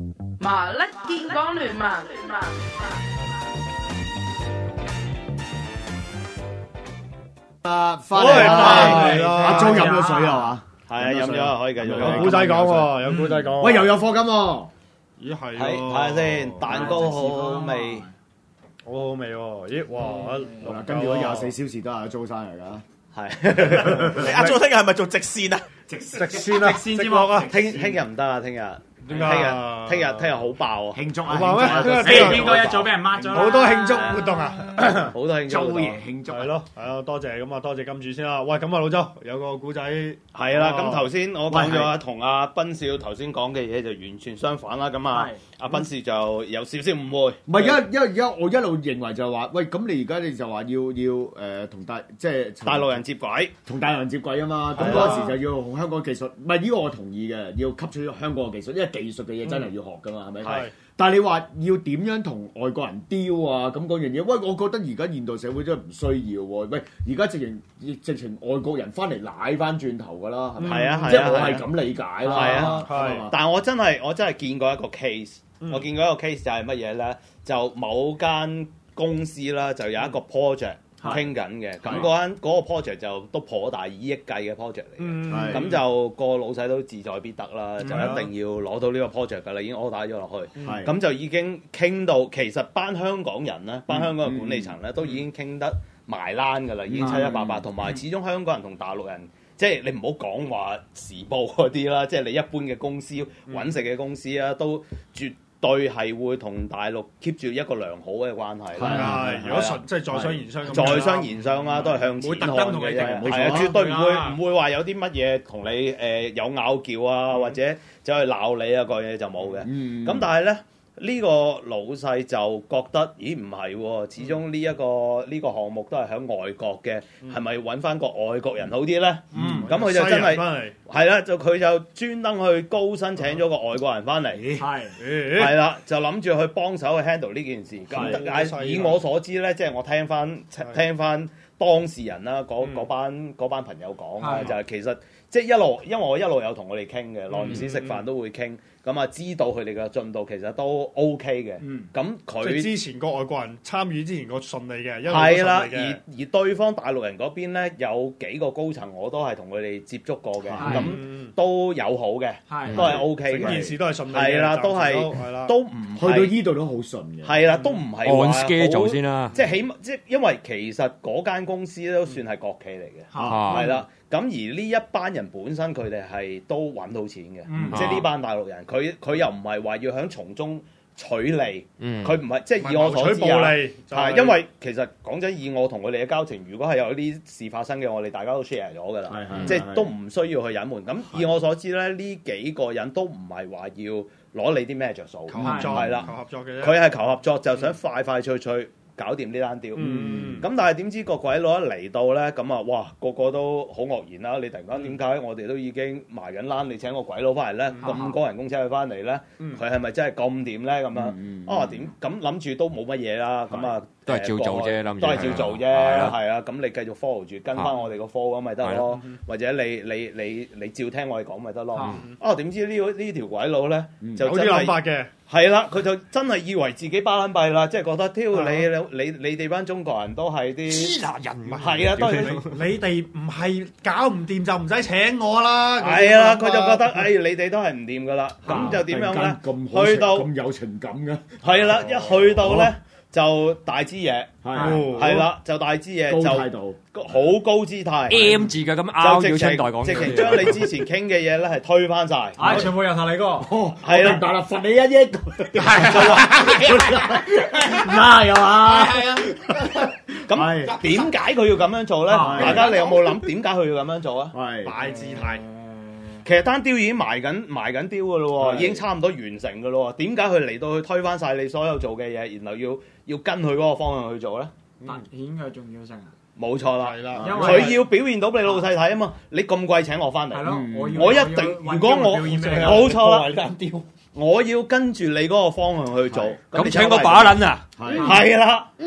麻甩見講聯盟， 翻嚟阿租飲咗水啊嘛？ 係啊，飲咗可以繼續。 有古仔講喎，有古仔講。 喂，又有課金喎！ 咦係係睇下先，蛋糕好好味， 好好味喎！咦哇！ 跟住嗰24小時都係阿租生嚟㗎。 係。 阿祖聽日係咪做直線啊？ 直線啊！ 直線節目啊！ 聽日唔得啊！聽日點解？ 聽日好爆啊！ 慶祝啊！ 好爆咩？ 邊個一早俾人抹咗啦？ 好多慶祝活動啊！ 好多慶祝活動。 做嘢慶祝係咯，係啊！多謝咁啊，多謝金主先啦。喂，咁啊，老周有個古仔係啦，咁頭先我講咗啊，同阿斌少頭先講嘅嘢就完全相反啦。咁啊，阿斌少就有少少誤會。 唔係，而家我一路認為就話，喂，咁你而家你就話要同即係大陸人接軌， 同大陸人接軌啊嘛。咁嗰時就要用香港技術，唔係呢個我同意嘅，要吸取香港嘅技術，因為技術嘅嘢真係要學噶嘛，係咪？ 係。 但係你話要點樣同外國人雕啊？咁嗰樣嘢，喂，我覺得而家現代社會真係唔需要喎。喂，而家直情外國人翻嚟舐翻轉頭㗎啦，係咪？ 係啊， 即係我係咁理解啦。 係啊， 係。 但係我真係見過一個 case，我見過一個 case 就係乜嘢咧？就某間公司啦，就有一個 project。傾緊嘅，咁嗰個 project 就都頗大以億計嘅 project 嚟嘅，咁就個老細都志在必得啦，就一定要攞到呢個 project 㗎啦，已經 order 咗落去，咁就已經傾到，其實班香港人咧，班香港嘅管理層咧，都已經傾得埋欄㗎啦，已經七七八八，同埋始終香港人同大陸人，即係你唔好講話時報嗰啲啦，即係你一般嘅公司揾食嘅公司啊，都絕對係會同大陸 keep 住一個良好嘅關係。 係，如果純即係在商言商咁。 在商言商啦，都係向前看嘅啫。係啊，絕對唔會話有啲乜嘢同你有拗撬啊，或者走去鬧你啊，個嘢就冇嘅。咁但係咧。呢個老細就覺得，咦唔係喎，始終呢個項目都係喺外國嘅，係咪揾翻個外國人好啲咧？咁佢就真係啦，佢就專登去高薪請咗個外國人翻嚟，係啦，就諗住去幫手去 handle 呢件事。咁以我所知咧，即係我聽翻當事人啦，嗰班朋友講啦，就係其實即係因為我一路有同佢哋傾嘅，耐唔時食飯都會傾。咁啊，知道佢哋嘅進度其實都 OK 嘅。咁佢即係之前個外國人參與之前個順利嘅， 係啦。而對方大陸人嗰邊咧，有幾個高層我都係同佢哋接觸過嘅，咁都友好嘅，都係 OK 嘅。 整件事都係順利嘅。 係啦，都唔去到依度都好順嘅。 係啦，都唔係按 schedule 先啦。 即係起碼，即係因為其實嗰間公司都算係國企嚟嘅，係啦。咁而呢一班人本身佢哋係都揾到錢嘅，即係呢班大陸人，佢又唔係話要響從中取利，佢唔係即係以我所知啊，係因為其實講真，以我同佢哋嘅交情，如果係有啲事發生嘅，我哋大家都 share 咗㗎啦，即係都唔需要去隱瞞。咁以我所知咧，呢幾個人都唔係話要攞你啲咩着數，係啦， 求合作嘅啫， 佢係求合作，就想快快脆脆搞掂呢單雕，咁但係點知個鬼佬一嚟到咧，咁啊，哇，個個都好愕然啦！你突然間點解我哋都已經埋緊欄，你請個鬼佬翻嚟咧，咁高人工請佢翻嚟咧，佢係咪真係咁掂咧？咁樣點咁諗住都冇乜嘢啦，咁啊都係照做啫， 都係照做啫，係啊，咁你繼續 follow 住跟翻我哋個科咁咪得咯，或者你照聽我哋講咪得咯。點知呢條鬼佬咧就有啲諗法嘅。 係啦，佢就真係以為自己巴撚閉啦，即係覺得你哋班中國人都係啲人， 係啊，都係你哋唔係搞唔掂就唔使請我啦。 係啊，佢就覺得你哋都係唔掂噶啦，咁就點樣咧？去到咁有情感嘅， 係啦，一去到咧就大支嘢，係啦，就大支嘢就好高姿態 M 字嘅咁拗要親代講， 直情將你之前傾嘅嘢咧係推翻晒， 全部由頭嚟過， 係啦， 大啦，罰你1億，嗱又話， 咁點解佢要咁樣做咧？大家你有冇諗點解佢要咁樣做啊？ 大姿態。 其實單雕已經埋緊雕㗎咯喎，已經差唔多完成㗎咯喎。點解佢嚟到去推翻晒你所有做嘅嘢，然後要跟佢嗰個方向去做咧？ 凸顯佢重要性啊！ 冇錯啦， 佢要表現到俾老細睇啊嘛！你咁貴請我翻嚟， 我一定如果我冇錯啦，我要跟住你嗰個方向去做。 咁請個把撚啊！ 係啦，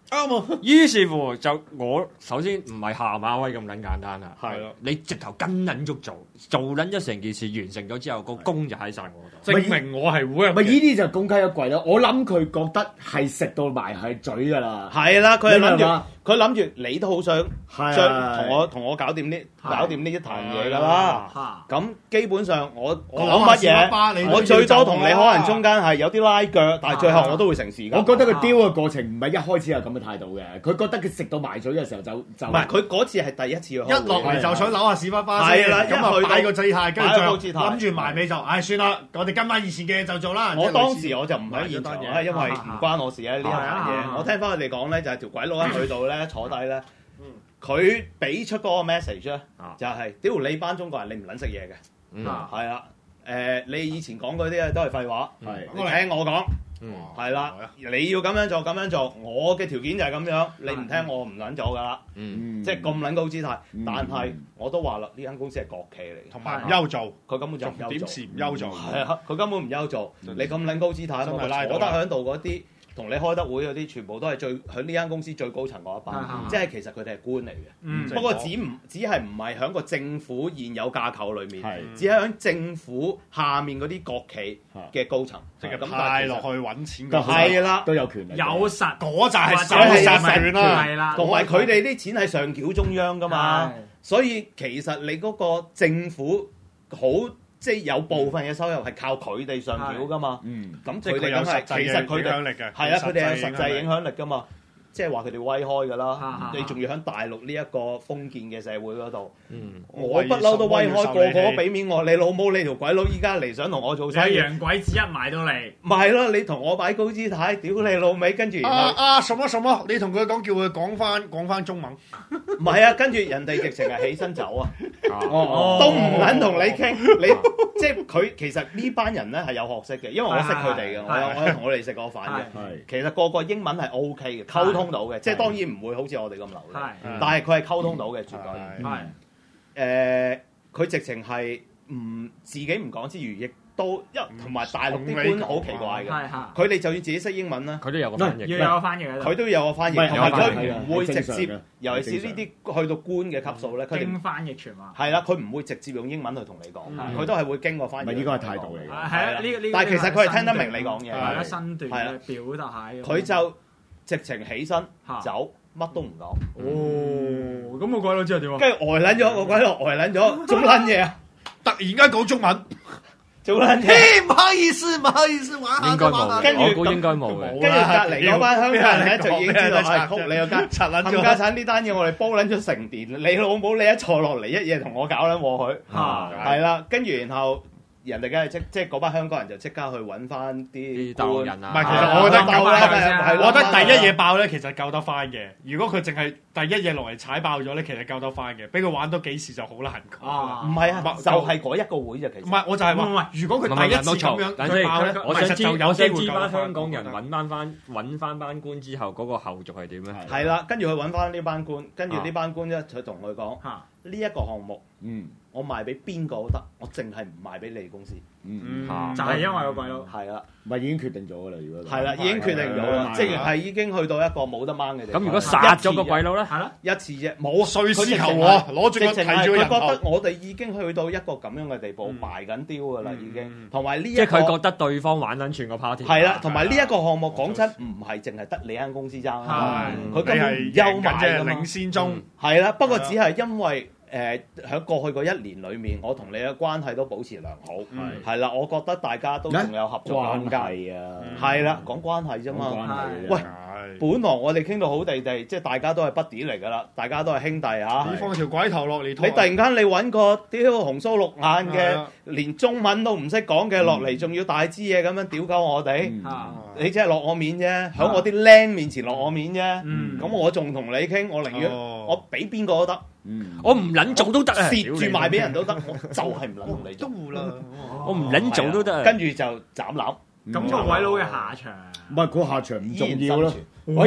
啱啊！ 於是乎就我首先唔係下馬威咁撚簡單啦， 係咯， 你直頭跟撚足做撚咗成件事完成咗之後，個功就喺晒我度。 證明我係會咪呢啲就公雞一貴咯。我諗佢覺得係食到埋係嘴㗎啦。 係啦，佢係諗你明嘛住，佢諗住你都好想係將同我搞掂呢一壇嘢㗎啦。咁基本上我諗乜嘢，我最多同你可能中間係有啲拉腳，但係最後我都會成事㗎。 我覺得佢丟嘅過程唔係一開始係咁嘅態度嘅，佢覺得佢食到埋嘴嘅時候就唔係佢嗰次係第一次去開會， 一落嚟就想扭下屎巴巴係啦咁啊擺個姿態，跟住擺個姿態諗住埋尾就，唉算啦，我哋跟翻以前嘅就做啦。 我當時我就唔喺現場啦，因為唔關我事咧呢一樣嘢。 啊我聽翻佢哋講咧，就係條鬼佬一去到咧坐低咧，佢俾出嗰個 message 咧，就係屌你班中國人，你唔撚識嘢嘅，係啦。你以前講嗰啲咧都係廢話，你聽我講，係啦，你要咁樣做咁樣做，我嘅條件就係咁樣，你唔聽我唔撚做噶啦，即係咁撚高姿態。但係我都話啦，呢間公司係國企嚟嘅， 同埋唔憂做， 佢根本就唔憂做， 點是唔憂做？ 係啊，佢根本唔憂做。你咁撚高姿態，我坐得喺度嗰啲。同你開得會嗰啲，全部都係喺呢間公司最高層嗰一班，即係其實佢哋係官嚟嘅。不過只係唔係喺個政府現有架構裏面，只係喺政府下面嗰啲國企嘅高層， 即係派落去揾錢嘅， 係啦， 都有權力。 有實嗰就係實權啦， 係啦。 同埋佢哋啲錢係上繳中央㗎嘛，所以其實你嗰個政府好。即係有部分嘅收入係靠佢哋上繳㗎嘛，咁佢哋梗係其實佢哋係啊，佢哋有實際影響力㗎嘛，即係話佢哋威開㗎啦。你仲要喺大陸呢一個封建嘅社會嗰度，我不嬲都威開，個個都俾面我。你老母你條鬼佬依家嚟想同我做生意， 洋鬼子一埋到嚟， 咪係咯？你同我擺高姿態，屌你老味，跟住什麼？你同佢講叫佢講翻中文， 唔係啊？跟住人哋直情係起身走啊！都唔撚同你傾，你即係佢其實呢班人咧係有學識嘅，因為我識佢哋嘅，我有同佢哋食過飯嘅。其實個個英文係 OK 嘅，溝通到嘅，即係當然唔會好似我哋咁流利，但係佢係溝通到嘅，絕對。佢直情係自己唔講之餘，亦都同埋大陸啲官好奇怪嘅，佢哋就算自己識英文啦， 佢都有個翻譯， 要有個翻譯喺度， 佢都有個翻譯，同埋佢唔會直正接，尤其是呢啲去到官嘅級數咧，佢哋經翻譯傳話係啦，佢唔會直接用英文去同你講，佢都係會經過翻譯。 呢個係態度嚟嘅， 係啊，呢但係其實佢係聽得明你講嘢， 係啦，身段嘅表達下。 佢就直情起身走，乜都唔講。 哦，咁個鬼佬之後點啊？ 跟住呆撚咗，個鬼佬呆撚咗，做撚嘢啊！ 突然間講中文。 做撚嘢， 唔好意思，玩下應該冇，我估應該冇嘅。 跟住隔離嗰班香港人咧就已經知道係曲你個家，冚家產呢單嘢我哋煲撚咗成年，你老母你一坐落嚟一嘢同我搞撚和佢，係啦，跟住然後。人哋梗係即係嗰班香港人就即刻去揾翻啲鬥人啊！ 唔係，其實我覺得我覺得第一嘢爆咧，其實救得翻嘅。如果佢淨係第一嘢落嚟踩爆咗咧，其實救得翻嘅。俾佢玩多幾次就好難講。 唔係啊，就係嗰一個會啫，其實。 唔係，我就係話，如果佢第一次咁樣佢爆咧， 我想知有機會班香港人揾翻班官之後嗰個後續係點咧？ 係啦，跟住佢揾翻呢班官，跟住呢班官咧，佢同佢講呢一個項目，我賣俾邊個都得，我淨係唔賣俾你公司。 就係因為個鬼佬係啦， 咪已經決定咗㗎啦，如果係啦，已經決定咗啦，即係已經去到一個冇得掹嘅地方。 咁如果殺咗個鬼佬咧， 係咯， 一次啫，冇碎屍求我，攞住個睇住個人頭。 佢覺得我哋已經去到一個咁樣嘅地步，埋緊雕㗎啦，已經。同埋呢一個， 即係佢覺得對方玩緊全個 party。 係啦，同埋呢一個項目講真，唔係淨係得你間公司爭啊，佢根本唔憂賣㗎嘛。 領先中係啦，不過只係因為。喺過去嗰一年裏面，我同你嘅關係都保持良好，係啦，我覺得大家都仲有合作空間，係啦，講關係啫嘛。喂，本來我哋傾到好地地，即係大家都係 buddy 嚟㗎啦，大家都係兄弟嚇。 你放條鬼頭落嚟，你突然間你揾個屌紅鬚綠眼嘅，連中文都唔識講嘅落嚟，仲要大支嘢咁樣屌鳩我哋，你即係落我面啫，喺我啲僆面前落我面啫。咁我仲同你傾，我寧願我俾邊個都得。 我唔撚做都得啊！ 蝕住賣俾人都得，我就係唔撚同你做。 都啦， 我唔撚做都得。 跟住就斬纜。 咁個鬼佬嘅下場， 唔係個下場唔重要咯。 嗱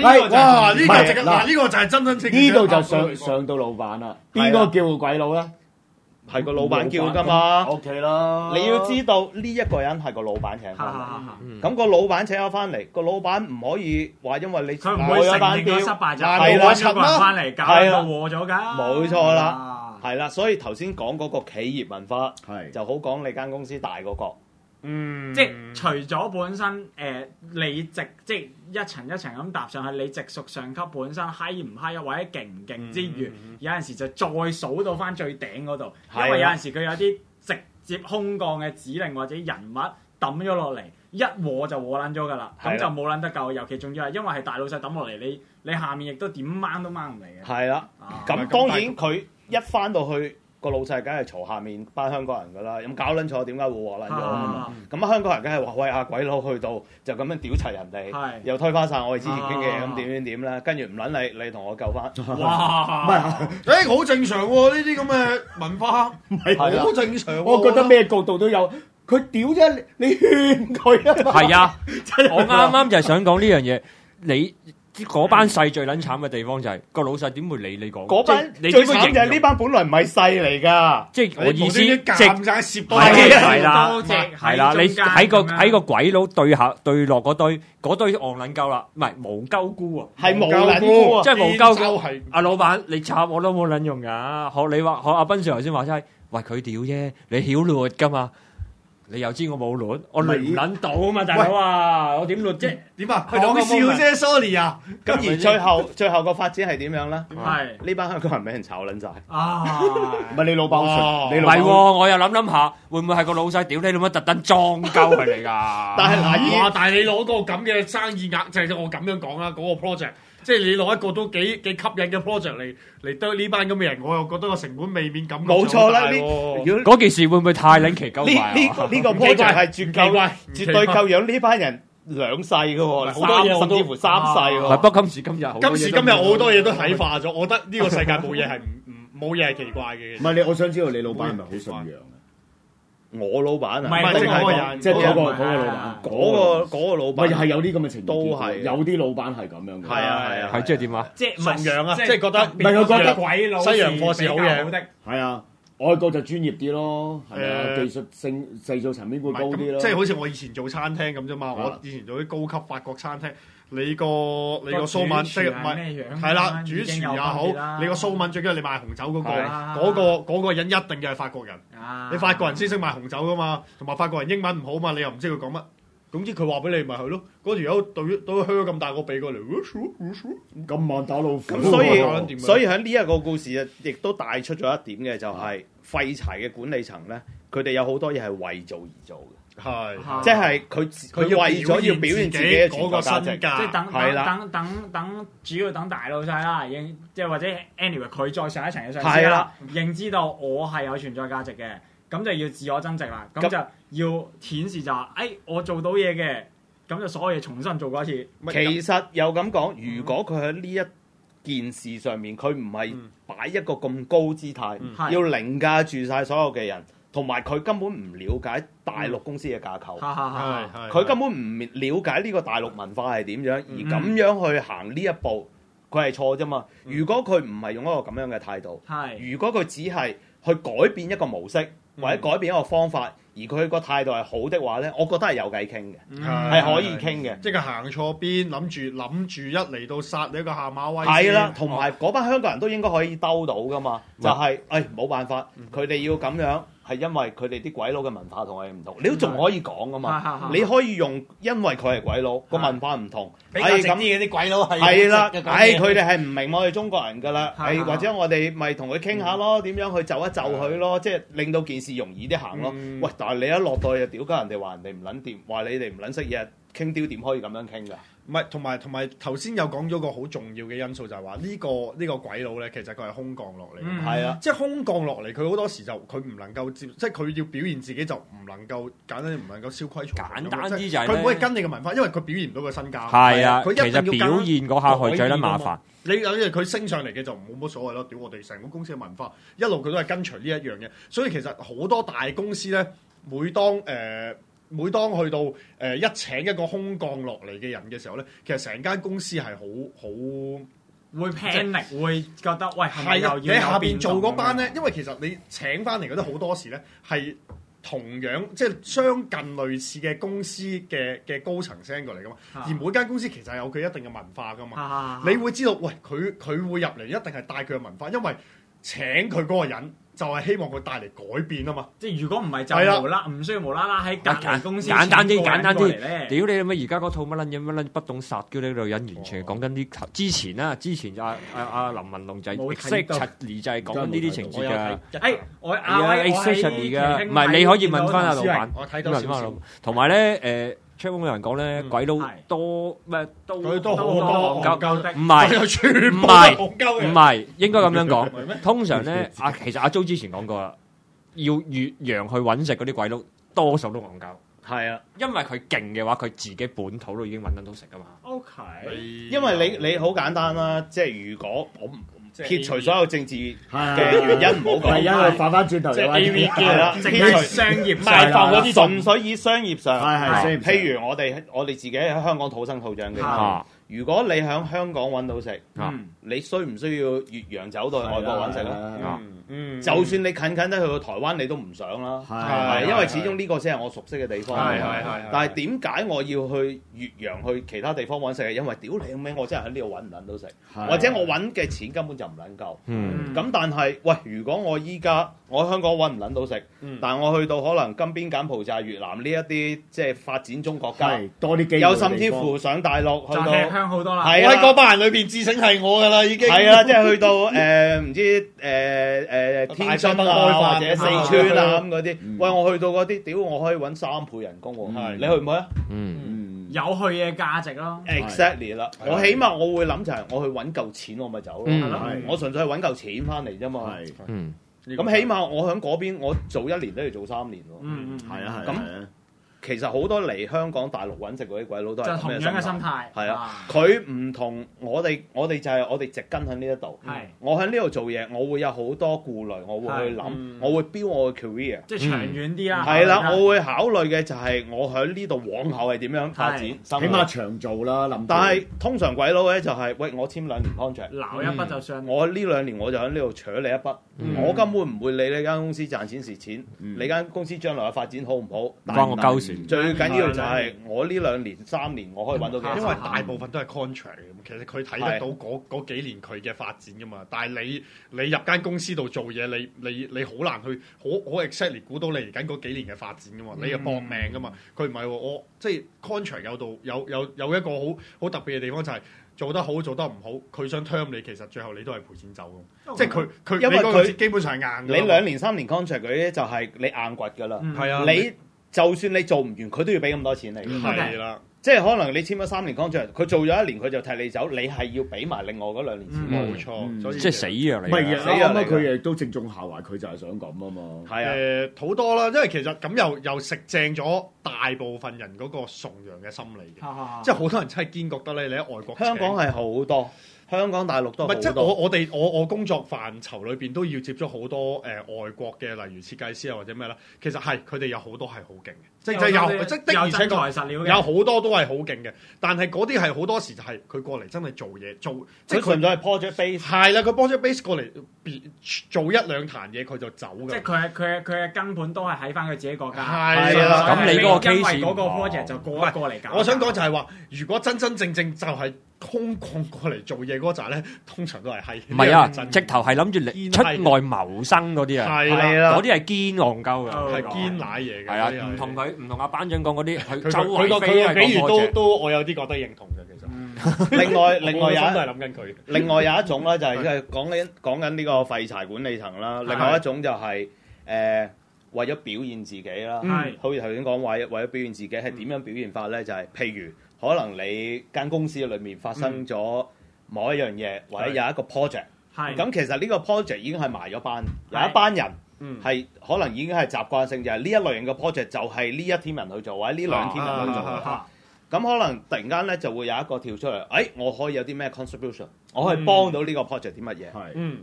呢個就係真真正正。 呢度就上到老闆啦。邊個叫鬼佬咧？ 係個老闆叫㗎嘛。 OK 啦。 你要知道呢一個人係個老闆請翻嚟，咁個老闆請咗翻嚟，個老闆唔可以話因為你佢唔會承認個失敗就係我揾個人翻嚟搞到和咗㗎。 冇錯啦，係啦，所以頭先講嗰個企業文化係就好講你間公司大嗰個。 即係除咗本身你直即係一層一層咁搭上去，你直屬上級本身閪唔閪或者勁唔勁之餘，有陣時就再數到翻最頂嗰度，因為有陣時佢有啲直接空降嘅指令或者人物抌咗落嚟，一和就和撚咗㗎啦，咁就冇撚得救。尤其仲要係因為係大老細抌落嚟，你下面亦都點掹都掹唔嚟嘅。 係啦，咁當然佢一翻到去。個老細梗係嘈下面班香港人㗎啦，咁搞撚錯點解會和撚咗啊？咁香港人梗係話：喂，阿鬼佬去到就咁樣屌齊人哋，又推翻晒我哋之前傾嘅嘢，咁點啦？跟住唔撚你同我救翻。 哇！唔係，好正常喎，呢啲咁嘅文化係好正常。 我覺得咩角度都有，佢屌啫，你勸佢啊嘛。 係啊，我啱啱就係想講呢樣嘢，你。嗰班細最撚慘嘅地方就係個老細點會理你講？ 嗰班最慘就係呢班本來唔係細嚟㗎， 即係我意思， 夾晒攝多係啦， 係啦，你喺個鬼佬對落嗰堆戇撚鳩啦，唔係無鳩菇啊， 係無撚菇啊， 即係無鳩菇。阿老闆，你插我都冇撚用㗎，學阿斌 Sir 頭先話齋，喂佢屌啫，你曉劣㗎嘛？你又知我冇攣，我攣唔撚到啊嘛，大佬啊，我點攣啫？ 點啊？講笑啫 ，sorry 啊！ 咁而最後個發展係點樣咧？係呢班香港人俾人炒撚晒。 唔係你老闆你唔係喎，我又諗下，會唔會係個老細屌你老母特登裝鳩佢嚟㗎？ 但係你攞個咁嘅生意額，就係我咁樣講啦，嗰個 project。即係你攞一個都幾吸引嘅 project 嚟得呢班咁嘅人，我又覺得個成本未免咁冇錯啦。 嗰件事會唔會太撚奇鳩怪？ 呢個 project 係絕對夠養呢班人2世嘅喎，甚至乎3世喎。 不過今時今日我好多嘢都睇化咗，我覺得呢個世界冇嘢係冇嘢係奇怪嘅。 唔係我想知道你老闆係咪好信仰？ 我老闆啊， 唔係嗰個人， 即係嗰個老闆， 嗰個老闆係有啲咁嘅情況， 都係有啲老闆係咁樣嘅。 係啊， 係即係點啊？ 即係信仰啊，即係覺得唔係我覺得鬼佬西洋貨是好嘢。 係啊，外國就專業啲咯，係啊，技術性製造層面會高啲咯。 即係好似我以前做餐廳咁啫嘛，我以前做啲高級法國餐廳。你個蘇文即係唔係係啦，主廚也好，你個蘇文最緊要你賣紅酒嗰個人一定要係法國人，你法國人先識賣紅酒噶嘛，同埋法國人英文唔好嘛，你又唔知佢講乜，總之佢話俾你咪係咯，嗰條友對靴咁大個鼻過嚟， 咁慢打老虎。 咁所以喺呢一個故事啊，亦都帶出咗一點嘅就係廢柴嘅管理層咧，佢哋有好多嘢係為做而做嘅。 係， 即係佢為咗要表現自己嘅嗰個價值， 即係主要等大老細啦，即係或者 anyway 佢再上一層嘅上司啦，認知到我係有存在價值嘅，咁就要自我增值啦，咁就要顯示就話，我做到嘢嘅，咁就所有嘢重新做過一次。 其實又咁講，如果佢喺呢一件事上面，佢唔係擺一個咁高姿態，要凌駕住晒所有嘅人。同埋佢根本唔了解大陸公司嘅架構，佢根本唔了解呢個大陸文化係點樣，而咁樣去行呢一步，佢係錯啫嘛。如果佢唔係用一個咁樣嘅態度，如果佢只係去改變一個模式或者改變一個方法，而佢個態度係好的話咧，我覺得係有計傾嘅，係可以傾嘅。 即係行錯邊，諗住一嚟到殺你一個下馬威。 係啦，同埋嗰班香港人都應該可以兜到噶嘛，就係冇辦法，佢哋要咁樣。係因為佢哋啲鬼佬嘅文化同我哋唔同，你都仲可以講噶嘛？你可以用因為佢係鬼佬個文化唔同， 係咁啲鬼佬係啦，佢哋係唔明我哋中國人噶啦，或者我哋咪同佢傾下咯，點樣去就一就佢咯，即係令到件事容易啲行咯。喂，但係你一落到去就屌鳩人哋話人哋唔撚掂，話你哋唔撚識嘢，傾屌點可以咁樣傾㗎？ 唔係，同埋頭先有講咗個好重要嘅因素，就係話呢個鬼佬咧，其實佢係空降落嚟， 係啊， 即係空降落嚟，佢好多時就佢唔能夠即係佢要表現自己就唔能夠簡單唔能夠蕭規曹隨。 簡單啲就係佢唔可以跟你嘅文化，因為佢表現唔到個身家。 係啊， 佢一定要其實表現嗰下係最撚麻煩。 你因為佢升上嚟嘅就冇乜所謂咯，屌我哋成個公司嘅文化一路佢都係跟隨呢一樣嘢，所以其實好多大公司咧，每當去到一請一個空降落嚟嘅人嘅時候咧，其實成間公司係好會 panic，會覺得喂係咪係啊， 又要你下邊做嗰班咧？ 咧，因為其實你請翻嚟嗰啲好多時咧係同樣即係相近類似嘅公司嘅高層 send 過嚟噶嘛，而每間公司其實係有佢一定嘅文化噶嘛，你會知道喂佢會入嚟一定係帶佢嘅文化，因為請佢嗰個人。就係希望佢帶嚟改變啊嘛！ 即係如果唔係就無啦，唔需要無啦啦喺隔離公司簡單啲， 屌你乜而家嗰套乜撚嘢乜撚不懂殺叫呢個人，完全係講緊啲之前啦，之前阿林文龍就係 exactly 就係講緊呢啲情節㗎。 我 exactly 㗎，唔係你可以問翻阿老闆， 我睇到少少。 同埋咧出風有人講咧，鬼佬多咩都好多唔係應該咁樣講。通常咧其實阿 Jo 之前講過啦，要越洋去揾食嗰啲鬼佬，多數都戇鳩。 係啊， 因為佢勁嘅話，佢自己本土都已經揾得到食噶嘛。 OK， 因為你好簡單啦，即係如果我唔撇除所有政治嘅原因唔好講， 係因為反翻轉頭即係 AV 係啦， 淨係商業賣飯嗰啲純粹以商業上， 係譬如我哋自己喺香港土生土長嘅，如果你喺香港揾到食，你需唔需要越洋走到去外國揾食咧？就算你近得去到台灣，你都唔想啦，係因為始終呢個先係我熟悉嘅地方。但係點解我要去越洋去其他地方揾食？係因為屌你咩？我真係喺呢度揾唔撚到食，或者我揾嘅錢根本就唔撚夠。咁但係喂，如果我依家我喺香港揾唔撚到食，但係我去到可能金邊、柬埔寨、越南呢一啲即係發展中國家， 多啲機會， 有甚至乎上大陸去到吃香好多啦。 我喺嗰班人裏邊自稱係我㗎啦，已經係啊，即係去到唔知天津啊或者四川啊咁嗰啲，喂我去到嗰啲，屌我可以揾3倍人工喎，你去唔去啊？ 有去嘅價值咯。 Exactly 啦，我起碼我會諗就係我去揾夠錢我咪走咯，我純粹係揾夠錢翻嚟啫嘛。咁起碼我喺嗰邊我做1年都要做3年喎。 係啊， 咁其實好多嚟香港大陸揾食嗰啲鬼佬都係就同樣嘅心態。 係啊，佢唔同我哋就係我哋植根喺呢一度。我喺呢度做嘢，我會有好多顧慮，我會去諗，我會標我嘅 career， 即係長遠啲啦。 係啦，我會考慮嘅就係我喺呢度往後係點樣發展，起碼長做啦。 但係通常鬼佬咧就係喂我簽2年 contract， 撈一筆就算。 我呢2年我就喺呢度取你一筆，我根本唔會理你間公司賺錢蝕錢，你間公司將來嘅發展好唔好， 關我鳩事。 最緊要就係我呢2年3年我可以揾到幾多錢， 因為大部分都係 contract 嘅，其實佢睇得到嗰幾年佢嘅發展噶嘛。但係你入間公司度做嘢，你好難去好 exactly 估到你嚟緊嗰幾年嘅發展噶嘛。你係搏命噶嘛。佢唔係喎，我即係 contract 有一個好特別嘅地方就係做得好做得唔好，佢想 term 你，其實最後你都係賠錢走嘅。即係佢因為佢基本上係硬嘅。 你2年3年 contract 嗰啲就係你硬掘㗎啦。 係啊， 你就算你做唔完，佢都要俾咁多錢你。 係啦， 即係可能你簽咗3年 contract，佢做咗1年佢就踢你走，你係要俾埋另外嗰2年錢。 冇錯， 即係死啊你！ 唔係死啊！佢亦都正中下懷，佢就係想咁啊嘛。 係啊， 好多啦，因為其實咁又食正咗大部分人嗰個崇洋嘅心理嘅，即係好多人真係堅覺得咧，你喺外國香港係好多。香港、大陸都好多。 即係我工作範疇裏邊都要接觸好多外國嘅，例如設計師啊或者咩啦。其實係佢哋有好多係好勁嘅，即係的而且確有好多都係好勁嘅。但係嗰啲係好多時就係佢過嚟真係做嘢即係佢都係 project base。 係啦，佢 project base 過嚟做1-2壇嘢佢就走㗎。 即係佢嘅根本都係喺翻佢自己國家。 係啦， 咁你嗰個 case 因為嗰個 project 就過嚟搞。 我想講就係話，如果真正就係空降過嚟做嘢嗰陣咧，通常都係閪。 唔係啊，直頭係諗住你出外謀生嗰啲啊， 係啦， 嗰啲係堅戇鳩㗎， 係堅奶嘢嘅。 係啊，唔同阿班長講嗰啲，佢佢個比喻都我有啲覺得認同嘅，其實。 另外有都係諗緊佢。 另外有一種咧，就係講緊呢個廢柴管理層啦。另外一種就係為咗表現自己啦，好似頭先講為咗表現自己係點樣表現法咧？就係譬如。可能你間公司裏面發生咗某一樣嘢，或者有一個 project，咁其實呢個 project 已經係埋咗班，有一班人係可能已經係習慣性，就係呢一類型嘅 project 就係呢一 team 人去做，或者呢2 team 人去做。咁可能突然間咧就會有一個跳出嚟，我可以有啲咩 contribution，我可以幫到呢個 project 啲乜嘢。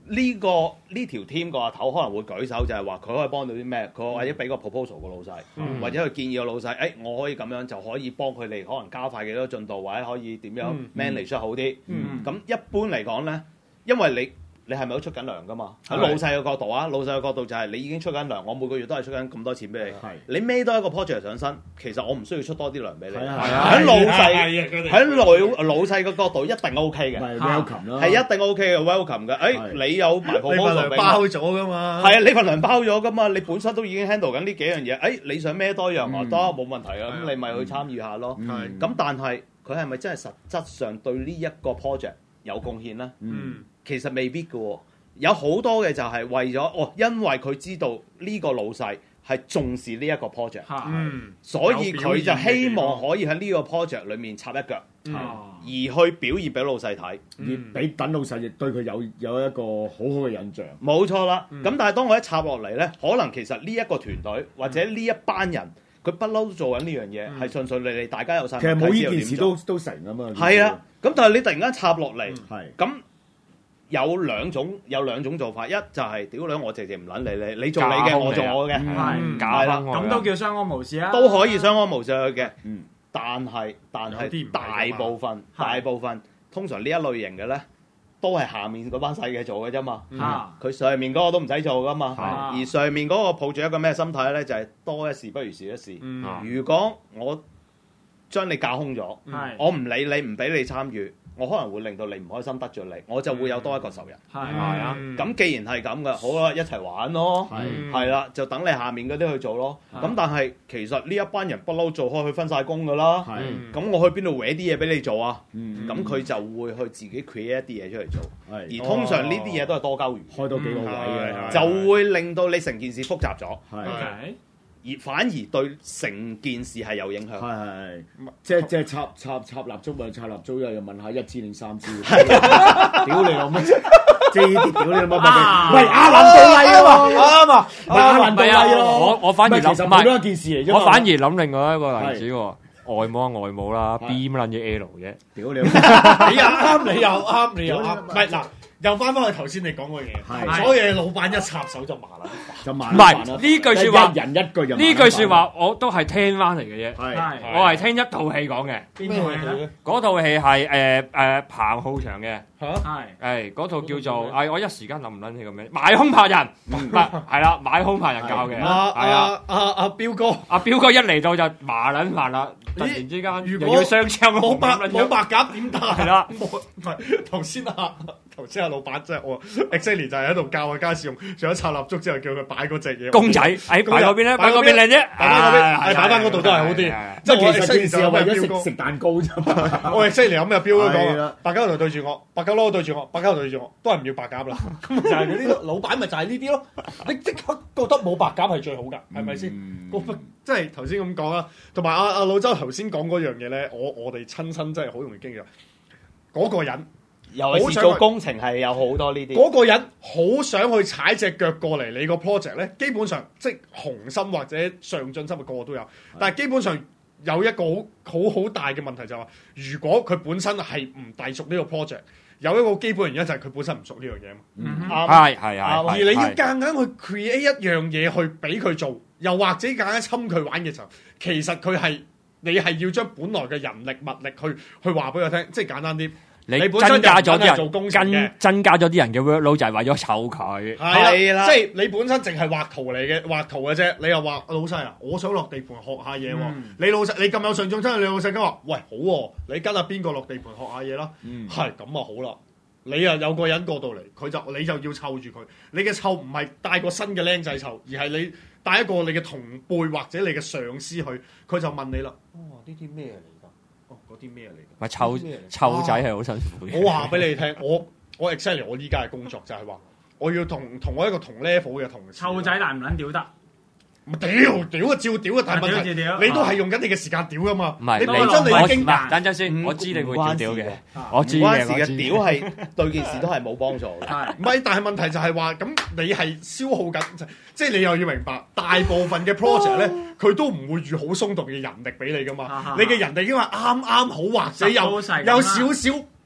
呢條 team 個阿頭可能會舉手，就係話佢可以幫到啲咩？佢或者俾個 proposal 個老細，或者佢建議個老細，我可以咁樣就可以幫佢哋可能加快幾多進度，或者可以點樣 manage 得好啲。咁一般嚟講咧，因為你係咪都出緊糧㗎嘛？喺老細嘅角度啊，老細嘅角度就係你已經出緊糧，我每個月都係出緊咁多錢俾你。你孭多一個 project 上身，其實我唔需要出多啲糧俾你。喺老細嘅角度一定 OK 嘅。 welcome 啦， 係一定 OK 嘅 welcome 嘅。你有埋 proposal 包咗㗎嘛？ 係啊，你份糧包咗㗎嘛？你本身都已經 handle 緊呢幾樣嘢。你想孭多樣得冇問題啊？咁你咪去參與下咯。咁但係佢係咪真係實質上對呢一個 project 有貢獻咧？其實未必嘅喎，有好多嘅就係為咗因為佢知道呢個老細係重視呢一個 project，所以佢就希望可以喺呢個 project 裏面插一腳，而去表現俾老細睇， 而俾等老細亦對佢有一個好好嘅印象。 冇錯啦。咁但係當我一插落嚟咧，可能其實呢一個團隊或者呢一班人，佢不嬲都做緊呢樣嘢，係順順利利，大家有晒。 其實冇呢件事都成㗎嘛。 係啊，咁但係你突然間插落嚟，咁。有兩種做法，一就係屌你，我直接唔撚理你，你做你嘅，我做我嘅， 係啦，咁都叫相安無事啊， 都可以相安無事嘅。但係大部分通常呢一類型嘅咧，都係下面嗰班細嘅做嘅啫嘛。佢上面嗰個都唔使做噶嘛。而上面嗰個抱住一個咩心態咧，就係多一事不如少一事。如果我將你架空咗，我唔理你，唔俾你參與。我可能會令到你唔開心，得罪你，我就會有多一個仇人。係啊，咁既然係咁嘅，好啦，一齊玩咯。係啦，就等你下面嗰啲去做咯。咁但係其實呢一班人不嬲做開，去分晒工㗎啦。咁我去邊度搲啲嘢俾你做啊？咁佢就會去自己 create 一啲嘢出嚟做。而通常呢啲嘢都係多交魚，開到幾個位嘅，就會令到你成件事複雜咗。而反而對成件事係有影響。 係，即係插蠟燭咪插蠟燭，又問下1支定3支。屌你老母！即係呢啲屌你老母！喂，阿林道麗啊嘛，啱啊，阿林道麗咯。 我反而諗唔係一件事嚟啫。 我反而諗另外一個例子喎。外母啦，B 乜撚嘢 L 啫？ 屌你！ 你又啱，你又啱，你又啱。唔係嗱。又翻返去頭先你講嘅嘢，所以老闆一插手就麻啦， 唔係呢句説話， 一人一句呢句説話我都係聽翻嚟嘅啫。我係聽一套戲講嘅。 邊套戲咧？ 嗰套戲係彭浩翔嘅。 係嗰套叫做我一時間諗唔撚起個名，買兇拍人，係啦，買兇拍人教嘅。係啊， 阿彪哥， 阿彪哥一嚟到就麻撚煩啦，突然之間又要雙槍， 冇白鴿點打？ 係啦， 唔係頭先阿老闆真係我 exactly 就係喺度教佢家事用，除咗插蠟燭之後，叫佢擺嗰隻嘢公仔，擺嗰邊咧，擺嗰邊靚啫， 擺翻嗰度都係好啲。即係我 exactly 係為咗食蛋糕啫嘛。 我 exactly 有咩彪哥講，白鴿頭對住我，白鴿佬對住我，白鴿頭對住我，都係唔要白鴿啦。咁就係嗰啲老闆咪就係呢啲咯。你即刻覺得冇白鴿係最好㗎，係咪先？即係頭先咁講啦，同埋阿老周頭先講嗰樣嘢咧，我哋親身真係好容易經歷。嗰個人。 尤其是做工程係有好多呢啲。嗰個人好想去踩隻腳過嚟你個 project 咧，基本上即係紅心或者上進心嘅個個都有，但係基本上有一個好大嘅問題就係話，如果佢本身係唔隸屬呢個 project，有一個基本原因就係佢本身唔熟呢樣嘢嘛。 係而你要夾硬去 create 一樣嘢去俾佢做，又或者夾硬侵佢玩嘅時候，其實你係要將本來嘅人力物力去話俾佢聽，即係簡單啲。 你增加咗啲人，增加咗啲人嘅 workload 就係為咗湊佢。 係啦，即係你本身淨係畫圖嘅啫。你又話老細啊，我想落地盤學下嘢喎。你老細你咁有上進心，你老細咁話，喂好喎，你跟下邊個落地盤學下嘢啦。係咁啊好啦，你啊有個人過到嚟，你就要湊住佢。你嘅湊唔係帶個新嘅僆仔湊，而係你帶一個你嘅同輩或者你嘅上司去，佢就問你啦。哦，呢啲咩嚟？嗰啲咩嚟㗎？ 咪湊仔係好辛苦嘅。 我話俾你聽，我 exactly 我依家嘅工作就係話，我要同我一個同 level 嘅同事。 湊仔難唔撚屌得？ 咪屌啊！照屌啊！但係問題你都係用緊你嘅時間屌㗎嘛？ 唔係， 你本身你已經等陣先，我知你會屌嘅，我知嘅。關事嘅屌係對件事都係冇幫助嘅。 唔係，但係問題就係話，咁你係消耗緊，即係你又要明白，大部分嘅 project 咧，佢都唔會預好鬆動嘅人力俾你㗎嘛。你嘅人力已經話啱啱好，或者有少少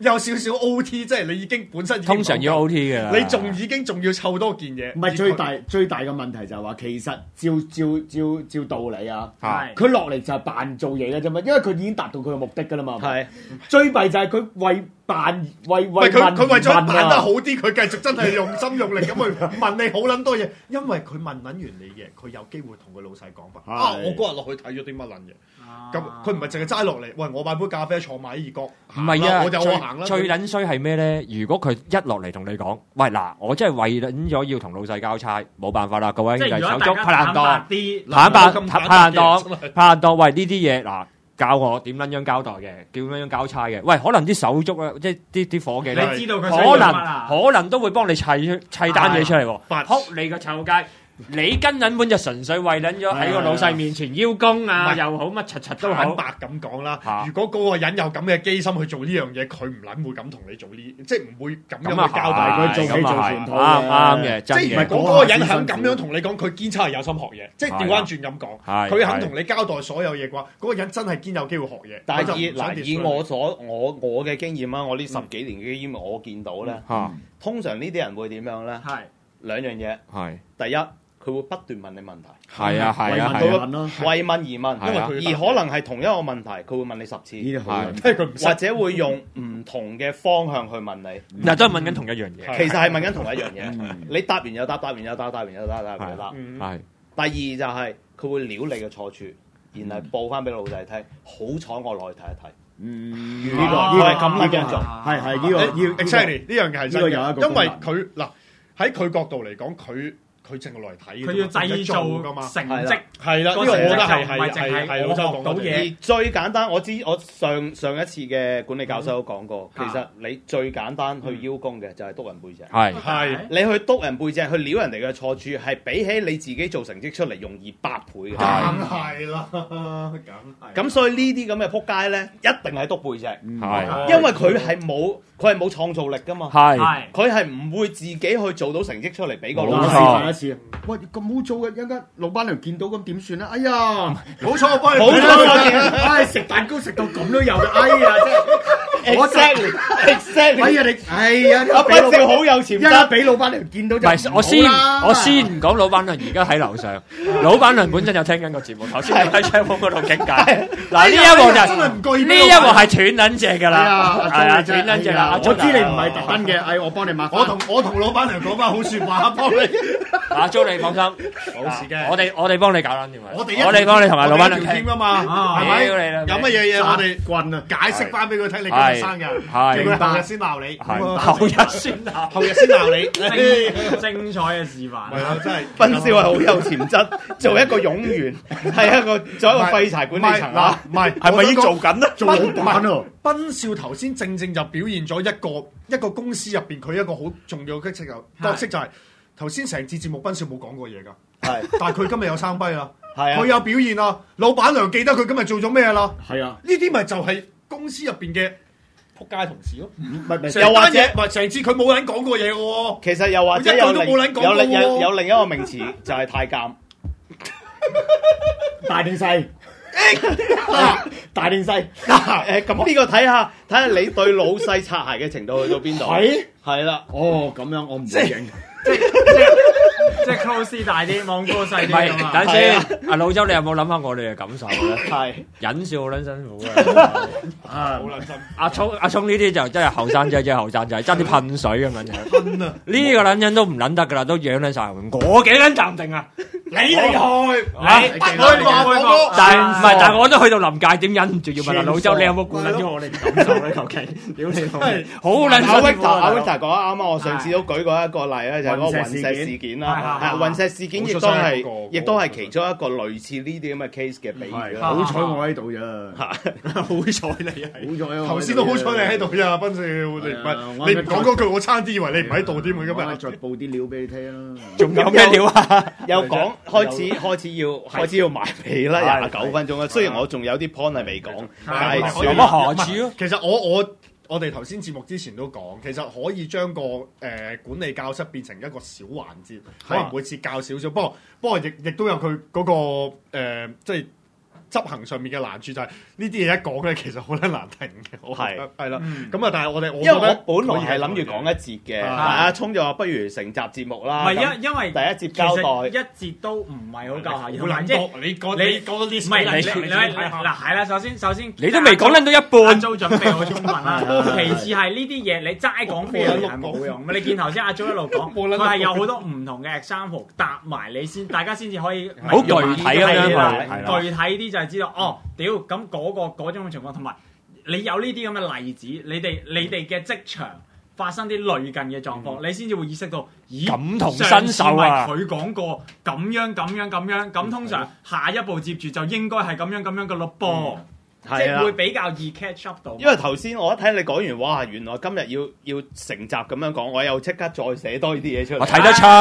有少少 OT， 即係你已經本身已經通常要 OT 嘅啦， 你仲要湊多件嘢。 唔係最大嘅問題就係話，其實照道理啊， 係佢落嚟就係扮做嘢嘅啫嘛，因為佢已經達到佢嘅目的㗎啦嘛。 係最弊就係佢為佢為咗扮得好問啲，佢繼續真係用心用力咁去問你好撚多嘢，因為佢問撚完你嘢，佢有機會同佢老細講翻。我嗰日落去睇咗啲乜撚嘢。咁佢唔係淨係齋落嚟，喂，我買杯咖啡坐埋喺二角， 唔係啊， 我行啦。 最撚衰係咩咧？如果佢一落嚟同你講，喂嗱，我真係為撚咗要同老細交差，冇辦法啦，各位兄弟手足拍爛檔，拍爛檔，喂呢啲嘢嗱。教我點撚樣交代嘅，點撚樣交差嘅。喂，可能啲手足啊，即係啲伙計咧， 你知道佢可能都會幫你砌單嘢出嚟喎。撲你個臭街！你跟撚本就純粹為撚咗喺個老細面前邀功啊，又好乜柒都好。 坦白咁講啦，如果嗰個人有咁嘅機心去做呢樣嘢，佢唔撚會咁同你做呢，即係唔會咁樣去交代佢做起做全套啱嘅， 即係唔係嗰個人肯咁樣同你講，佢堅真係有心學嘢，即係調翻轉咁講，佢肯同你交代所有嘢嘅話，嗰個人真係堅有機會學嘢。 但係以我嘅經驗啦，我呢10幾年嘅經驗，我見到咧，通常呢啲人會點樣咧？係兩樣嘢，係第一。佢會不斷問你問題， 係啊， 為問而問，因為而可能係同一個問題，佢會問你10次，或者會用唔同嘅方向去問你。 嗱，都係問緊同一樣嘢， 其實係問緊同一樣嘢。你答完又答，答完又答，答完又答，答完又答。 係。 第二就係佢會撩你嘅錯處，然後報翻俾老細聽。好彩我落去睇一睇。 呢個係咁樣做， 係呢個要 exactly 呢樣嘢係真嘅，因為佢嗱喺佢角度嚟講，佢淨係落嚟睇， 佢要製造㗎嘛成績， 係啦，呢個我覺得係我學到嘢。 而最簡單，我上一次嘅管理教授都講過，其實你最簡單去邀功嘅就係督人背脊， 係你去督人背脊，去撩人哋嘅錯處，係比起你自己做成績出嚟容易100倍嘅。 梗係啦， 咁所以呢啲咁嘅撲街咧，一定係督背脊，因為佢係冇創造力㗎嘛，佢係唔會自己去做到成績出嚟俾個老細。 喂，咁好做嘅，一間老闆娘見到咁點算咧？哎呀， 好彩我幫你， 好彩唉，食蛋糕食到咁都有嘅，哎呀，真係我 exactly， 哎呀， 阿斌少好有潛質， 俾老闆娘見到就唔係，我先唔講老闆娘而家喺樓上，老闆娘本身有聽緊個節目，頭先喺窗房嗰度傾偈。嗱，呢一幕就呢一幕係斷撚隻㗎啦，係啊，斷撚隻啦。 我知你唔係特登嘅，哎，我幫你抹。 我同老闆娘講翻好説話，幫你。 阿租你放心， 冇事嘅。 我哋幫你搞撚掂我哋幫你同埋老闆娘傾㗎嘛，係咪？有乜嘢我哋棍啊， 解釋翻俾佢聽，你今日生日，叫佢後日先鬧你， 後日先鬧你， 精彩嘅示範。 係啊，真係。 斌少係好有潛質，做一個冗員，係做一個廢柴管理層啊！ 唔係， 係咪已經做緊咧？ 做老闆喎。斌少頭先正就表現咗一個公司入邊佢一個好重要嘅角色就係。頭先成節節目斌少冇講過嘢㗎，但係佢今日有生輝啦，佢有表現啦，老闆娘記得佢今日做咗咩啦， 係啊， 呢啲咪就係公司入邊嘅仆街同事咯， 又或者唔係成次佢冇人講過嘢嘅喎， 其實又或者有另一個名詞就係太監， 大定細。大定細咁呢個睇下你對老細擦鞋嘅程度去到邊度？係啦， 哦咁樣我唔會認。 即係 close 大啲，望高細啲。 唔係，等先。阿老周，你有冇諗下我哋嘅感受咧？ 係忍笑好撚辛苦啊！好撚辛。阿聰呢啲就真係後生仔，真係後生仔，爭啲噴水咁樣。噴啊！呢個撚人都唔撚得㗎啦，都養撚晒。我幾撚暫定啊？你厲害，你但係我都去到臨界點，忍唔住要問阿老周，你有冇顧撚咗我哋感受咧？求其，屌你好撚辛苦。 阿 Victor 講得啱啊！我上次都舉過一個例咧，就係嗰個雲石事件啦。係雲石事件亦都係其中一個類似呢啲咁嘅 case 嘅比喻啦。 好彩我喺度咋， 好彩你係， 好彩頭先都好彩你喺度咋，斌少，你唔講嗰句，我差啲以為你唔喺度添啊！今日再報啲料俾你聽啦。 仲有咩料啊？ 又講開始要埋尾啦，29分鐘啦。雖然我仲有啲 point 係未講，但係有乜下次咯？ 其實我哋頭先節目之前都講，其實可以將個管理教室變成一個小環節，可能會設教少少。不過亦都有佢嗰個即係執行上面嘅難處就係呢啲嘢一講咧，其實好難停嘅。我覺得係啦，咁啊，但係我因為我本來係諗住講一節嘅，但係阿聰就話不如成集節目啦。 唔係因為第一節交代一節都唔係好夠下， 好難多。你講啲唔係嗱係啦，首先你都未講撚到一半， 阿 Jo 準備好充分啦。其次係呢啲嘢你齋講貨係冇用。你見頭先阿 Jo 一路講，佢係有好多唔同嘅 example 搭埋你先，大家先至可以好具體咁樣具體啲就係知道哦，屌咁嗰種情況，同埋你有呢啲咁嘅例子，你哋嘅職場發生啲類近嘅狀況，你先至會意識到，咦， 感同身受啊！ 佢講過咁樣，咁通常下一步接住就應該係咁樣嘅咯噃。即係會比較易 catch up 到。 因為頭先我一睇你講完，哇！原來今日要成集咁樣講，我又即刻再寫多呢啲嘢出嚟。 我睇得出，